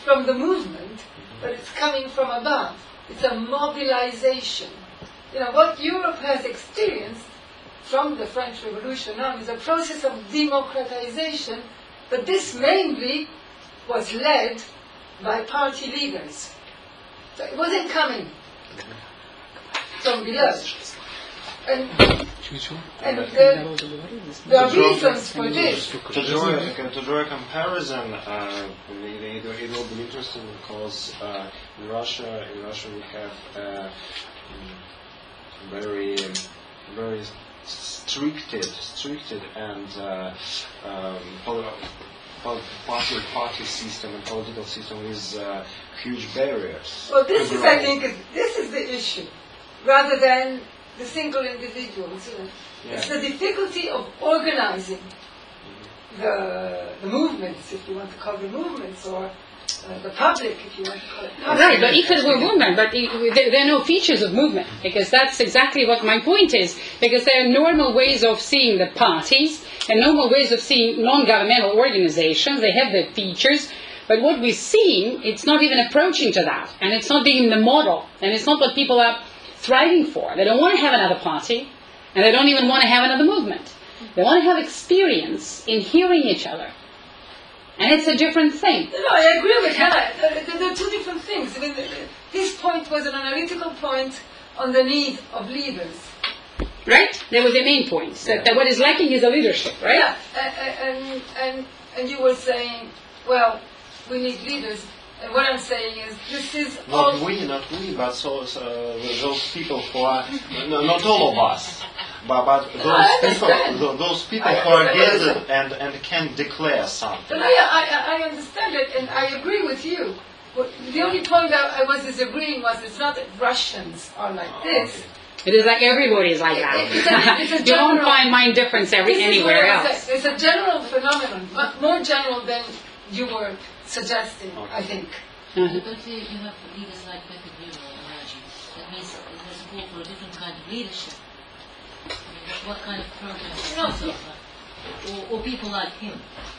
G: from the movement, but it's coming from above. It's a mobilization. You know, what Europe has experienced from the French Revolution now is a process of democratization, but this mainly was led by party leaders. So it wasn't coming from below. And, and the, there are reasons for this.
F: To draw, a- to draw a comparison, uh, it, it, it will be interesting because uh, in Russia, in Russia we have uh, very, very stricted, stricted and uh, um, poli- pol- party party system and political system with uh, huge barriers.
G: Well, this
F: to
G: is,
F: grow.
G: I think, is- this is the issue, rather than the single individuals. You know.
F: Yeah.
G: It's the difficulty of organizing the, the movements, if you want to call them movements, or uh, the public, if you want to call it public.
A: Right, but if it were movement, but i- there there are no features of movement, because that's exactly what my point is, because there are normal ways of seeing the parties, and normal ways of seeing non-governmental organizations. They have their features, but what we're seeing, it's not even approaching to that, and it's not being the model, and it's not what people are thriving for. They don't want to have another party, and they don't even want to have another movement. They want to have experience in hearing each other. And it's a different thing.
G: No, I agree with that. There- there- There are two different things. I mean, the- the- his point was an analytical point on the need of leaders.
A: Right? That was the main point. That, that what is lacking is a leadership, right?
G: Yeah, a- a- and, and, and you were saying, well, we need leaders. And what I'm saying is, this is
F: Not
G: all...
F: we, not we, but so, so, those people who are, no, not all of us, but, but those,
G: I
F: people,
G: understand.
F: tho- those people
G: I
F: who are
G: understand.
F: gathered and, and can declare something.
G: But I, I, I understand it, and I agree with you. But the only point that I was disagreeing was, it's not that Russians are like this.
A: It is like everybody is like
G: It's a-
A: that.
G: it's a
A: You don't
G: general-
A: find mind difference every,
G: This is
A: anywhere
G: what I was
A: else.
G: saying. It's a general phenomenon, but more general than you were suggesting, I think.
A: Mhm.
N: But uh, you have leaders like Peter Bureau emerging. That means there's a call for a different kind of leadership. I mean, what, what kind of program is
G: No.
N: this offer? Or, or people like him?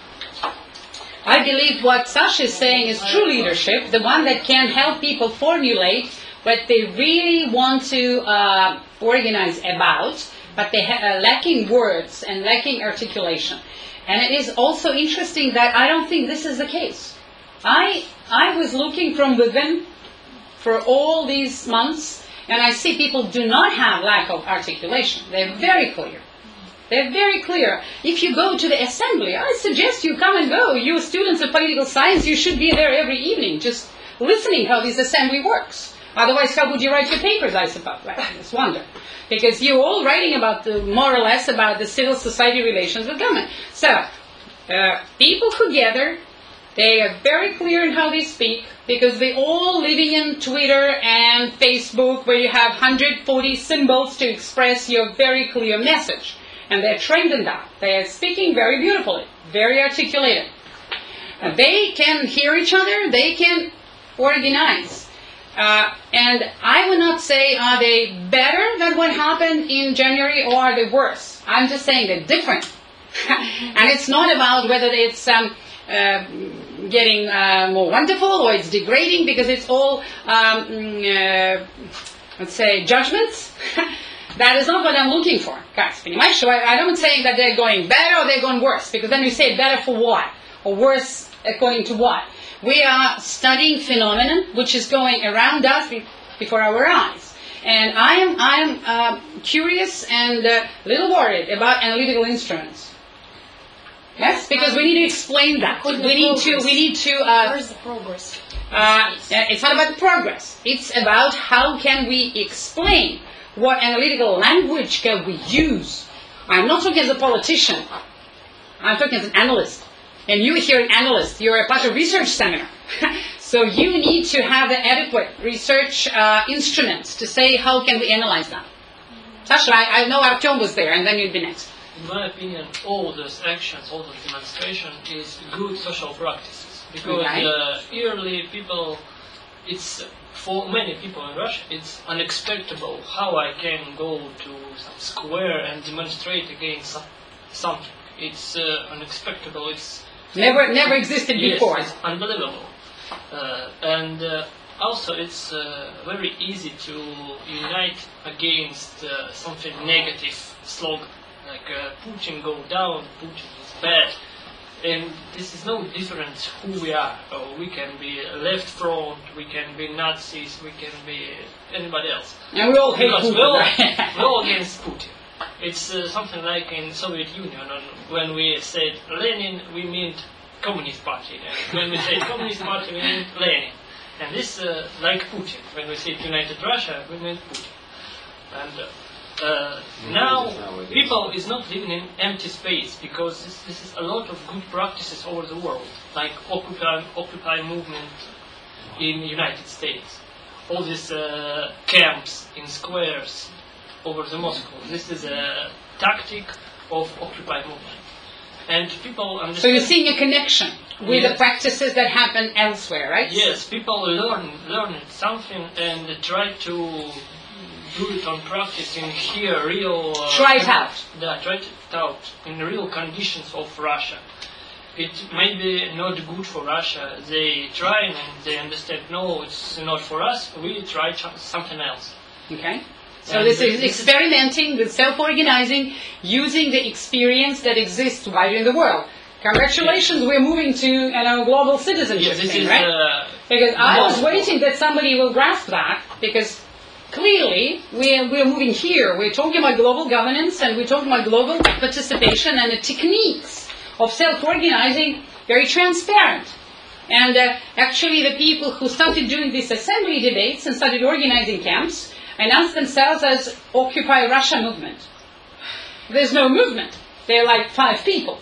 A: I believe what Sasha is saying is true leadership, the one that can help people formulate what they really want to uh, organize about, but they ha- are lacking words and lacking articulation. And it is also interesting that I don't think this is the case. I I was looking from within for all these months, and I see people do not have lack of articulation. They're very clear. They're very clear. If you go to the assembly, I suggest you come and go. You students of political science, you should be there every evening, just listening how this assembly works. Otherwise, how would you write your papers, I suppose? Well, I just wonder. Because you're all writing about the, more or less about the civil society relations with government. So, uh, people who gather, they are very clear in how they speak, because they're all living in Twitter and Facebook, where you have one hundred forty symbols to express your very clear message. And they're trained in that. They are speaking very beautifully, very articulated. Uh, they can hear each other, they can organize. Uh, and I would not say are they better than what happened in January, or are they worse. I'm just saying they're different. And it's not about whether it's um, uh, getting uh, more wonderful or it's degrading, because it's all, um, uh, let's say, judgments. That is not what I'm looking for, guys. Понимаешь? So I, I don't saying that they're going better or they're going worse, because then you say better for what, or worse according to what. We are studying phenomenon which is going around us be- before our eyes, and I am I am uh, curious and uh, a little worried about analytical instruments. Yes, because we need to explain that. We need to we need to. Uh,
M: Where's the progress?
A: uh, it's not about the progress. It's about how can we explain. What analytical language can we use? I'm not talking as a politician. I'm talking as an analyst. And you here an analyst. You're a part of research seminar. So you need to have the adequate research uh, instruments to say how can we analyze that. Sasha, I, I know Artyom was there, and then you'd be next.
C: In my opinion, all those actions, all those demonstrations is good social practices. Because
A: Right.
C: uh, yearly people, it's for many people in Russia, it's unexpected how I can go to some square and demonstrate against some, something. It's uh, unexpected. It's
A: Never, never existed
C: yes,
A: before.
C: It's unbelievable. Uh, and uh, also it's uh, very easy to unite against uh, something negative slogan, like uh, Putin go down, Putin is bad. And this is no different who we are. Oh, we can be left front, we can be Nazis, we can be anybody else.
A: And we all hate
C: because
A: Putin,
C: we're all,
A: right?
C: we're all against Putin. It's uh, something like in Soviet Union, and when we said Lenin, we meant Communist Party. And when we said Communist Party, we meant Lenin. And this, uh, like Putin, when we said United Russia, we meant Putin. And uh, uh, now people is not living in empty space, because this, this is a lot of good practices over the world, like Occupy, Occupy movement in the United States. All these uh, camps in squares over the Moscow. This is a tactic of Occupy movement. And people understand...
A: So you're seeing a connection with
C: Yes.
A: the practices that happen elsewhere, right?
C: Yes, people learn learn something and try to do it on practice in here, real... Uh,
A: Try it out.
C: Yeah, try it out in real conditions of Russia. It may be not good for Russia. They try and they understand, no, it's not for us, we try ch- something else.
A: Okay. So
C: And
A: this is
C: this is-
A: experimenting with self-organizing, using the experience that exists wider in the world. Congratulations, we're moving to you know, global citizenship,
C: Yes, this
A: thing,
C: is,
A: right?
C: uh,
A: Because I was
C: Moscow.
A: waiting that somebody will grasp that, because clearly we're, we're moving here. We're talking about global governance, and we're talking about global participation and the techniques of self-organizing, very transparent. And uh, actually the people who started doing these assembly debates and started organizing camps announced themselves as Occupy Russia movement. There's no movement. They're like five people.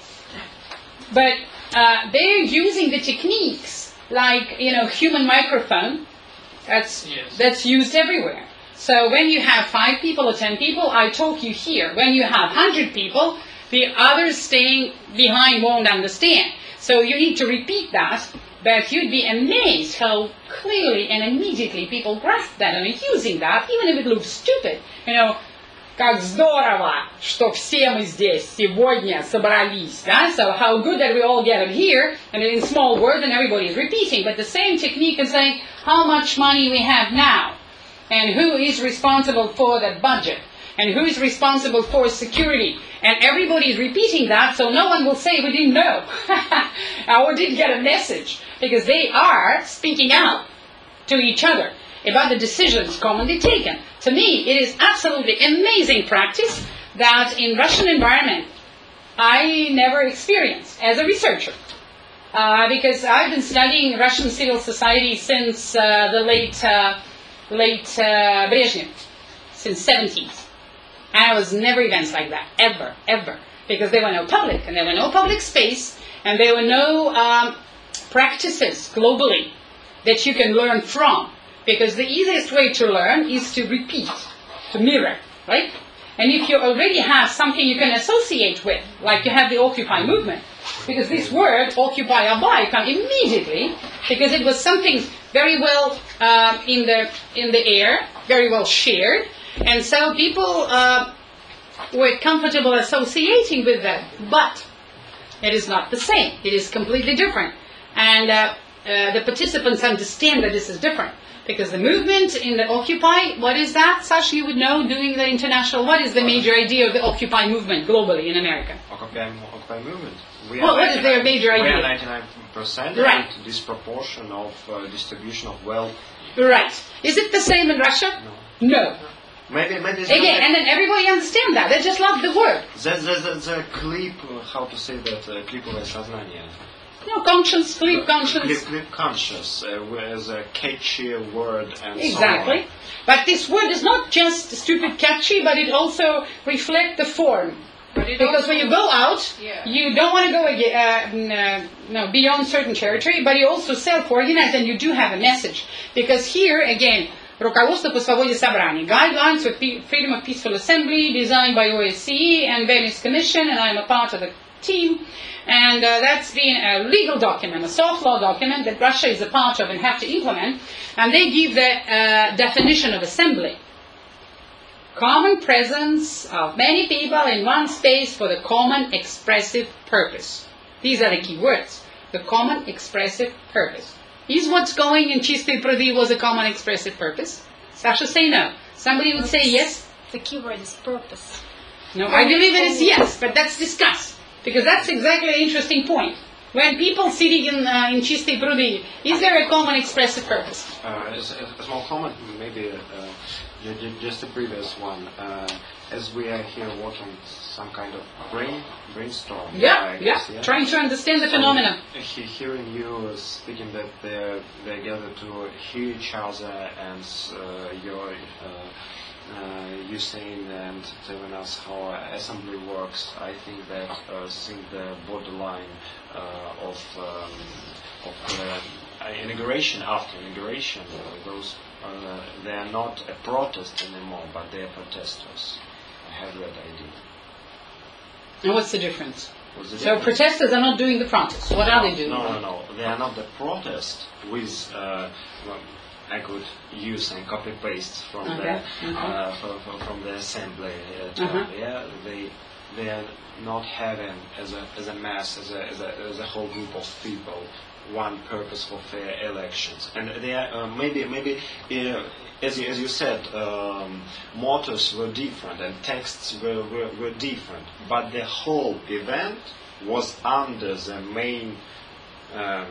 A: But uh, they're using the techniques like, you know, human microphone. That's,
C: Yes.
A: that's used everywhere. So when you have five people or ten people, I talk you here. When you have one hundred people, the others staying behind won't understand. So you need to repeat that, but you'd be amazed how clearly and immediately people grasp that and are using that, even if it looks stupid. You know, как здорово, что все мы здесь сегодня собрались. Да? So how good that we all gathered here, and in small words, and everybody is repeating. But the same technique is saying how much money we have now, and who is responsible for the budget, and who is responsible for security. And everybody is repeating that, so no one will say we didn't know or didn't get a message, because they are speaking out to each other about the decisions commonly taken. To me, it is absolutely amazing practice that in Russian environment I never experienced as a researcher. Uh, because I've been studying Russian civil society since uh, the late uh, late uh, Brezhnev, since seventies. And I was never events like that, ever, ever. Because there were no public, and there were no public space, and there were no um, practices globally that you can learn from. Because the easiest way to learn is to repeat, to mirror, right? And if you already have something you can associate with, like you have the Occupy movement, because this word, Occupy Abay, come immediately, because it was something very well uh, in the in the air, very well shared, and so people uh, were comfortable associating with that. But it is not the same. It is completely different. And uh, uh, the participants understand that this is different. Because the movement in the Occupy, what is that? Sasha, you would know, doing the international, what is the major idea of the Occupy movement globally in America?
F: Occupy, Occupy movement. We
A: Well,
F: are
A: what is their major
F: We
A: idea?
F: are ninety-nine percent
A: Right.
F: disproportion of uh, distribution of wealth.
A: Right. Is it the same in Russia? No. No.
F: Maybe, maybe it's
A: Again,
F: not
A: and then everybody understands that. They just love the word.
F: the, the, the, the clip, uh, how to say that, uh, клиповое сознание.
A: No, conscience, sleep conscience.
F: Clip, clip conscious, uh, with a catchy word and
A: Exactly.
F: so on.
A: But this word is not just stupid catchy, but it also reflects the form. Because when you go out,
E: Yeah.
A: you don't want to go ag- uh, n- uh, no, beyond certain territory, but you also self-organize and you do have a message. Because here, again, руководство по свободе собраний, guidelines for pe- freedom of peaceful assembly, designed by O S C E and Venice Commission, and I'm a part of the team. And uh, that's been a legal document, a soft law document that Russia is a part of and have to implement. And they give the uh, definition of assembly. Common presence of many people in one space for the common expressive purpose. These are the key words. The common expressive purpose. Is what's going in Чистые пруды was a common expressive purpose? Sasha, say no. Somebody would say yes.
M: The keyword is purpose.
A: No, I believe it is yes, but let's discuss. Because that's exactly an interesting point. When people sitting in, uh, in Чистые пруды, is there a common expressive purpose?
F: Uh, as, a, a small comment, maybe uh, ju- ju- just a previous one. Uh, as we are here working some kind of brain brainstorm.
A: Yeah,
F: I guess,
A: yeah, trying to understand the
F: So,
A: phenomena.
F: he, hearing you speaking that they they gather to hear each other and uh, your uh, uh, you saying and telling us how assembly works. I think that uh, seeing the borderline uh, of um, of the uh, integration after integration, uh, those uh, they are not a protest anymore, but they are protesters. I have that idea.
A: And what's the difference?
F: What's the
A: So
F: difference?
A: protesters are not doing the protest. What
F: no,
A: are they doing?
F: No, no, no. They are not the protest with. Uh, well, I could use and copy paste from
A: Okay,
F: the
A: okay.
F: uh, from, from, from the assembly. Uh, term.
A: Uh-huh.
F: Yeah, they they are not having as a as a mass as a as a, as a whole group of people one purpose for fair elections, and they are uh, maybe maybe. Uh, As you, as you said, um, mottos were different and texts were, were, were different, but the whole event was under the main um,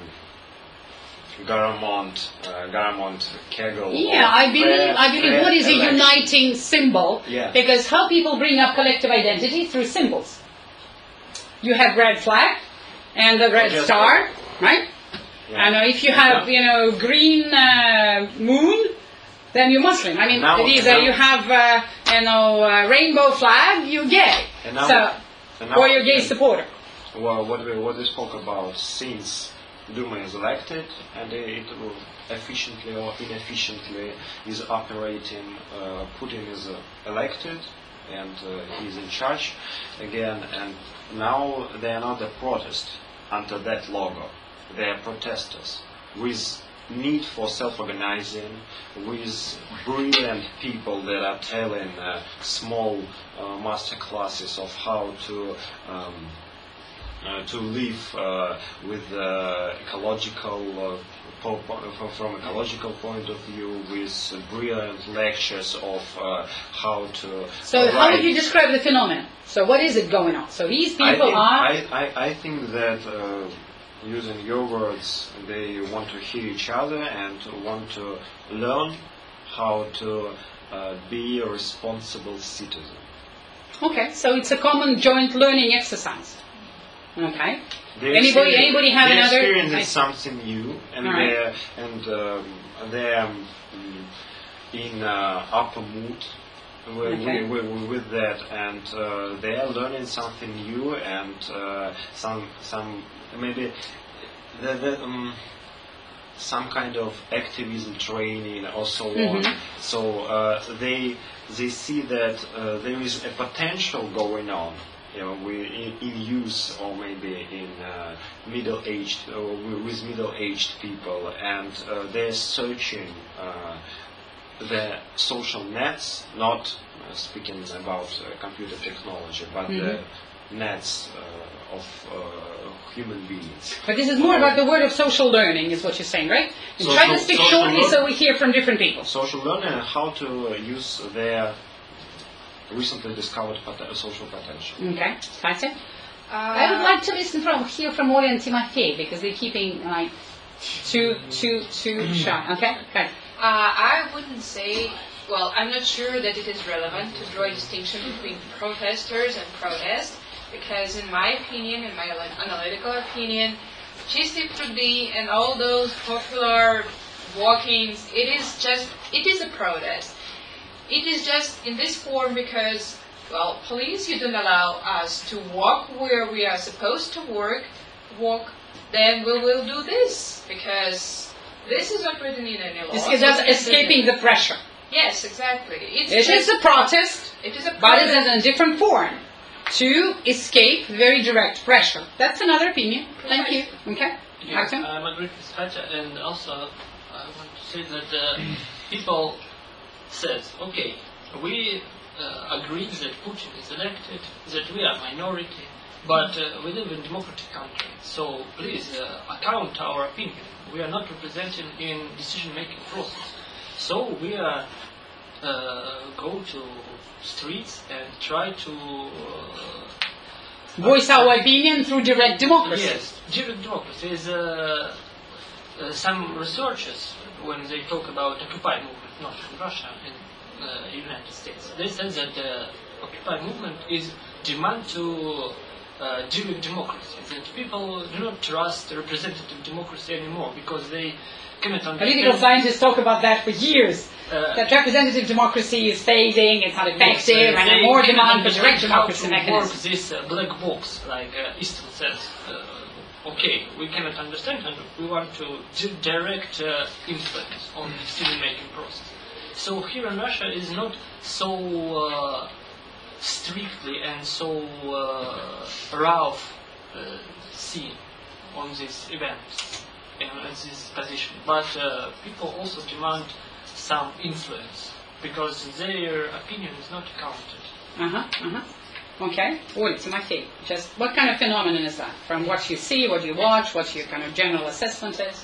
F: Garamond, uh, Garamond Kegel.
A: Yeah,
F: of
A: I believe,
F: fair-
A: I believe
F: fair
A: what is a
F: election.
A: uniting symbol?
F: Yeah.
A: Because how people bring up collective identity through symbols. You have red flag and the red
F: Just-
A: star, right?
F: Yeah.
A: And uh, if you have, you know, green uh, moon, then you're Muslim. I mean,
F: Now-
A: it is, uh,
F: now-
A: you have, uh, you know, uh, rainbow flag, you're gay.
F: And now-
A: so,
F: and now-
A: or you're gay supporter.
F: Well, what we what we spoke about since Duma is elected and it will efficiently or inefficiently is operating, uh, Putin is uh, elected and uh, he's in charge again, and now they are not a protest under that logo. They are protesters with need for self-organizing, with brilliant people that are telling uh, small uh, master classes of how to um, uh, to live uh, with uh, ecological uh, po- po- from ecological point of view, with brilliant lectures of uh, how to.
A: So
F: uh,
A: how would
F: write.
A: you describe the phenomenon? So what is it going on? So these
F: I
A: people
F: think,
A: are...
F: I, I, I think that uh, using your words, they want to hear each other and want to learn how to uh, be a responsible citizen.
A: Okay, so it's a common joint learning exercise. Okay.
F: They
A: Anybody,
F: experience-
A: anybody have
F: they
A: another?
F: experience
A: I-
F: something new, and
A: All right.
F: they're and um, they're um, in uh, upper mood with,
A: Okay.
F: with, with, with that, and uh, they are learning something new, and uh, some some maybe the, the, um, some kind of activism training or so on.
A: Mhm.
F: So uh, they they see that uh, there is a potential going on. You know, we in, in youth or maybe in uh, middle-aged or wi- with middle-aged people, and uh, they're searching uh, the social nets, not uh, speaking about uh, computer technology, but the nets uh, of uh, human beings.
A: But this is more about the word of social learning, is what you're saying, right? And
F: Social-
A: try to speak
F: social
A: shortly
F: learn-
A: so we hear from different people.
F: Social learning and how to uh, use their recently discovered pot- social potential.
A: Okay, Katya? I would like to listen from hear from Oля and Timofey because they're keeping like too too too shy. Okay, okay.
E: Uh, I wouldn't say, well, I'm not sure that it is relevant to draw a distinction between protesters and protest, because in my opinion, in my like, analytical opinion, Чистые пруды and all those popular walkings, it is just, it is a protest. It is just in this form because, well, police, you don't allow us to walk where we are supposed to work, walk, then we will do this, because this is not written in any law.
A: It's it's just escaping the pressure.
E: Yes, exactly. It's
A: It is
E: just-
A: a protest,
E: It is a
A: but it
E: protest.
A: is in a different form to escape very direct pressure. That's another opinion. Thank you. Okay.
C: Yes,
A: Katya?
C: I'm agree with Katya, and also I want to say that uh, people says, okay, we uh, agree that Putin is elected, that we are minority, But uh, we live in a democratic country, so please uh, account our opinion. We are not represented in decision-making process. So we are uh, go to streets and try to uh,
A: voice our opinion through direct democracy.
C: Yes, direct democracy is uh, uh, some researchers when they talk about Occupy movement, not in Russia, in uh, United States, they said that the Occupy movement is demand to uh, direct democracy. That people do not trust representative democracy anymore because they cannot understand.
A: Political scientists talk about that for years.
C: Uh,
A: that representative democracy is fading, it's not effective,
C: yes,
A: and
C: they
A: more
C: cannot
A: demand for direct
C: understand how
A: democracy
C: to
A: mechanisms.
C: work this uh, black box, like uh, Easton says. Uh, okay, we cannot understand, and we want to di- direct uh, influence on the decision-making process. So here in Russia is not so uh, strictly and so uh, rough uh, seen on these events and on this position. But uh, people also demand some influence because their opinion is not counted.
A: Uh-huh, uh-huh. Okay. Well, it's my case. Just what kind of phenomenon is that? From what you see, what you watch, what your kind of general assessment is?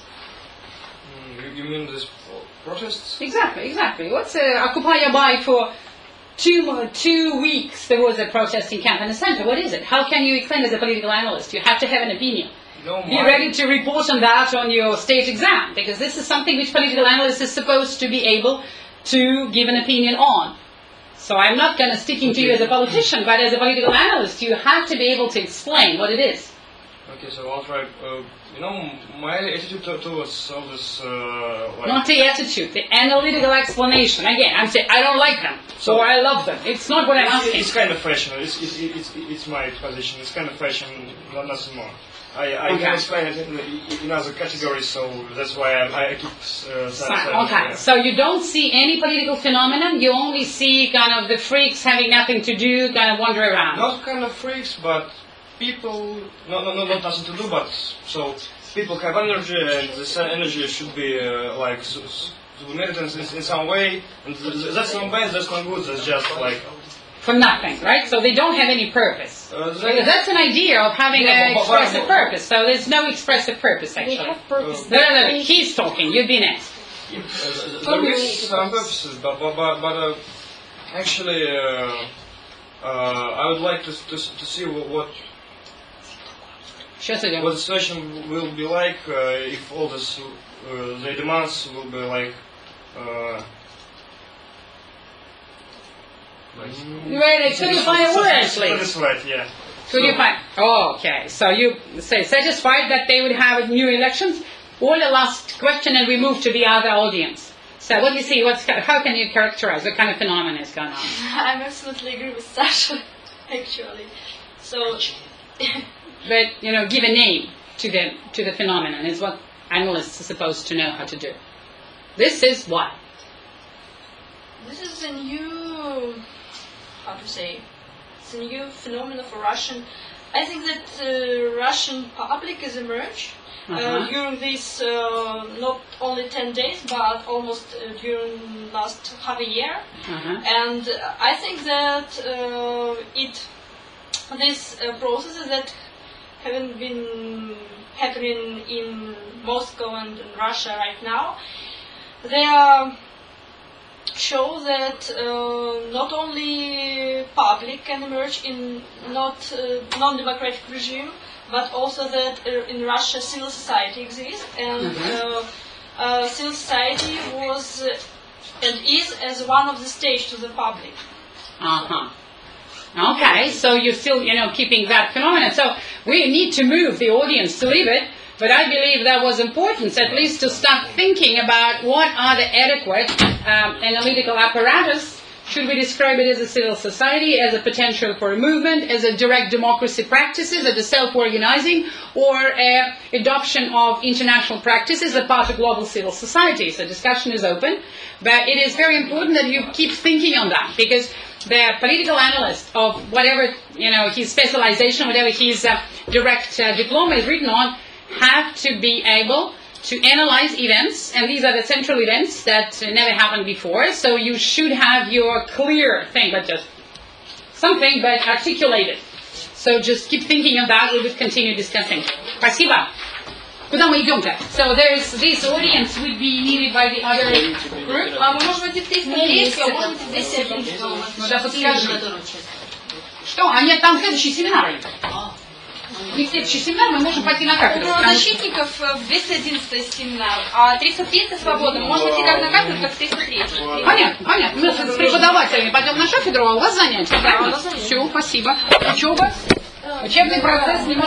O: Mm, you, you mean this protests?
A: Exactly, exactly. What's uh, Occupy Yabai for two uh, two weeks? There was a protesting camp in the center. What is it? How can you explain as a political analyst? You have to have an opinion.
O: No,
A: Be ready to report on that on your state exam, because this is something which political analyst is supposed to be able to give an opinion on. So I'm not going to sticking to you as a politician, but as a political analyst, you have to be able to explain what it is.
O: Okay, so I'll try. Uh, you know, my attitude to- towards all this, uh, like
A: Not the attitude, the analytical explanation. Again, I'm saying I don't like them, so I love them. It's not what I'm
O: it's,
A: asking.
O: it's kind of fashion. It's, it's, it's, it's my position. It's kind of fashion, not nothing more. I, I
A: Okay.
O: can explain it in, in other categories, so that's why I, I keep uh, silent.
A: Okay, so you don't see any political phenomenon, you only see kind of the freaks having nothing to do, kind of wander around.
O: Not kind of freaks, but people, no, no, no, not nothing to do, but so people have energy, and this energy should be uh, like s- s- submitted in, in some way, and th- th- that's not bad, that's not good, that's just like
A: For nothing, right? So they don't have any purpose.
O: Uh,
A: Because that's an idea of having
O: Yeah,
A: an
O: but- but-
A: expressive purpose, so there's no expressive purpose actually.
M: They have purpose.
A: No, no, no, he's talking, you've been next.
O: Uh, there is some purposes, but but but, but uh, actually, uh, uh, I would like to to, to see what what,
A: Что ты
O: what the situation will be like uh, if all this uh, the demands will be like. Uh,
A: Wait, could you find a word, please?
O: Satisfied, yeah.
A: Could you find? Oh, okay. So you say satisfied that they would have new elections? Or the last question, and we move to the other audience. So what do you see? What's how can you characterize what kind of phenomenon is going on?
P: I'm absolutely agree with Sasha, actually. So,
A: But you know, give a name to the to the phenomenon is what analysts are supposed to know how to do. This is what.
P: this is a new, how to say, it's a new phenomenon for Russian. I think that uh, Russian public is emerged uh,
A: Uh-huh.
P: during these uh, not only ten days, but almost uh, during last half a year.
A: Uh-huh.
P: And I think that uh, it, these uh, processes that haven't been happening in Moscow and in Russia right now, they are show that uh, not only public can emerge in not uh, non-democratic regime, but also that uh, in Russia civil society exists, and uh, uh, civil society was uh, and is as one of the stage to the public.
A: Uh-huh. Okay, so you're still, you know, keeping that phenomenon. So we need to move the audience to leave it, but I believe that was important, at least to start thinking about what are the adequate um, analytical apparatus. Should we describe it as a civil society, as a potential for a movement, as a direct democracy practices, as a self-organizing, or a adoption of international practices as part of global civil society? So discussion is open, but it is very important that you keep thinking on that, because the political analyst of whatever, you know, his specialization, whatever his uh, direct uh, diploma is written on, have to be able to analyze events, and these are the central events that uh, never happened before, so you should have your clear thing, but just something, but articulated. So So just keep thinking of that. We will continue discussing. Спасибо. Куда мы идем-то? So there is this audience would be needed by the other group.
P: А мы можем идти в триста третий, а можем идти в двести одиннадцатый.
A: Ну да, подскажи. Что? А нет, там следующий семинар. И следующий семинар мы можем пойти на кафедру.
P: У защитников в двести одиннадцатый семинар, а триста третий свободно. Мы можем идти как на кафедру, так в триста третий.
A: Понятно, понятно. Мы с преподавателями пойдем на кафедру, а у вас занятия.
P: Да, у нас занятия.
A: Все, спасибо. Учеба. Учебный процесс не может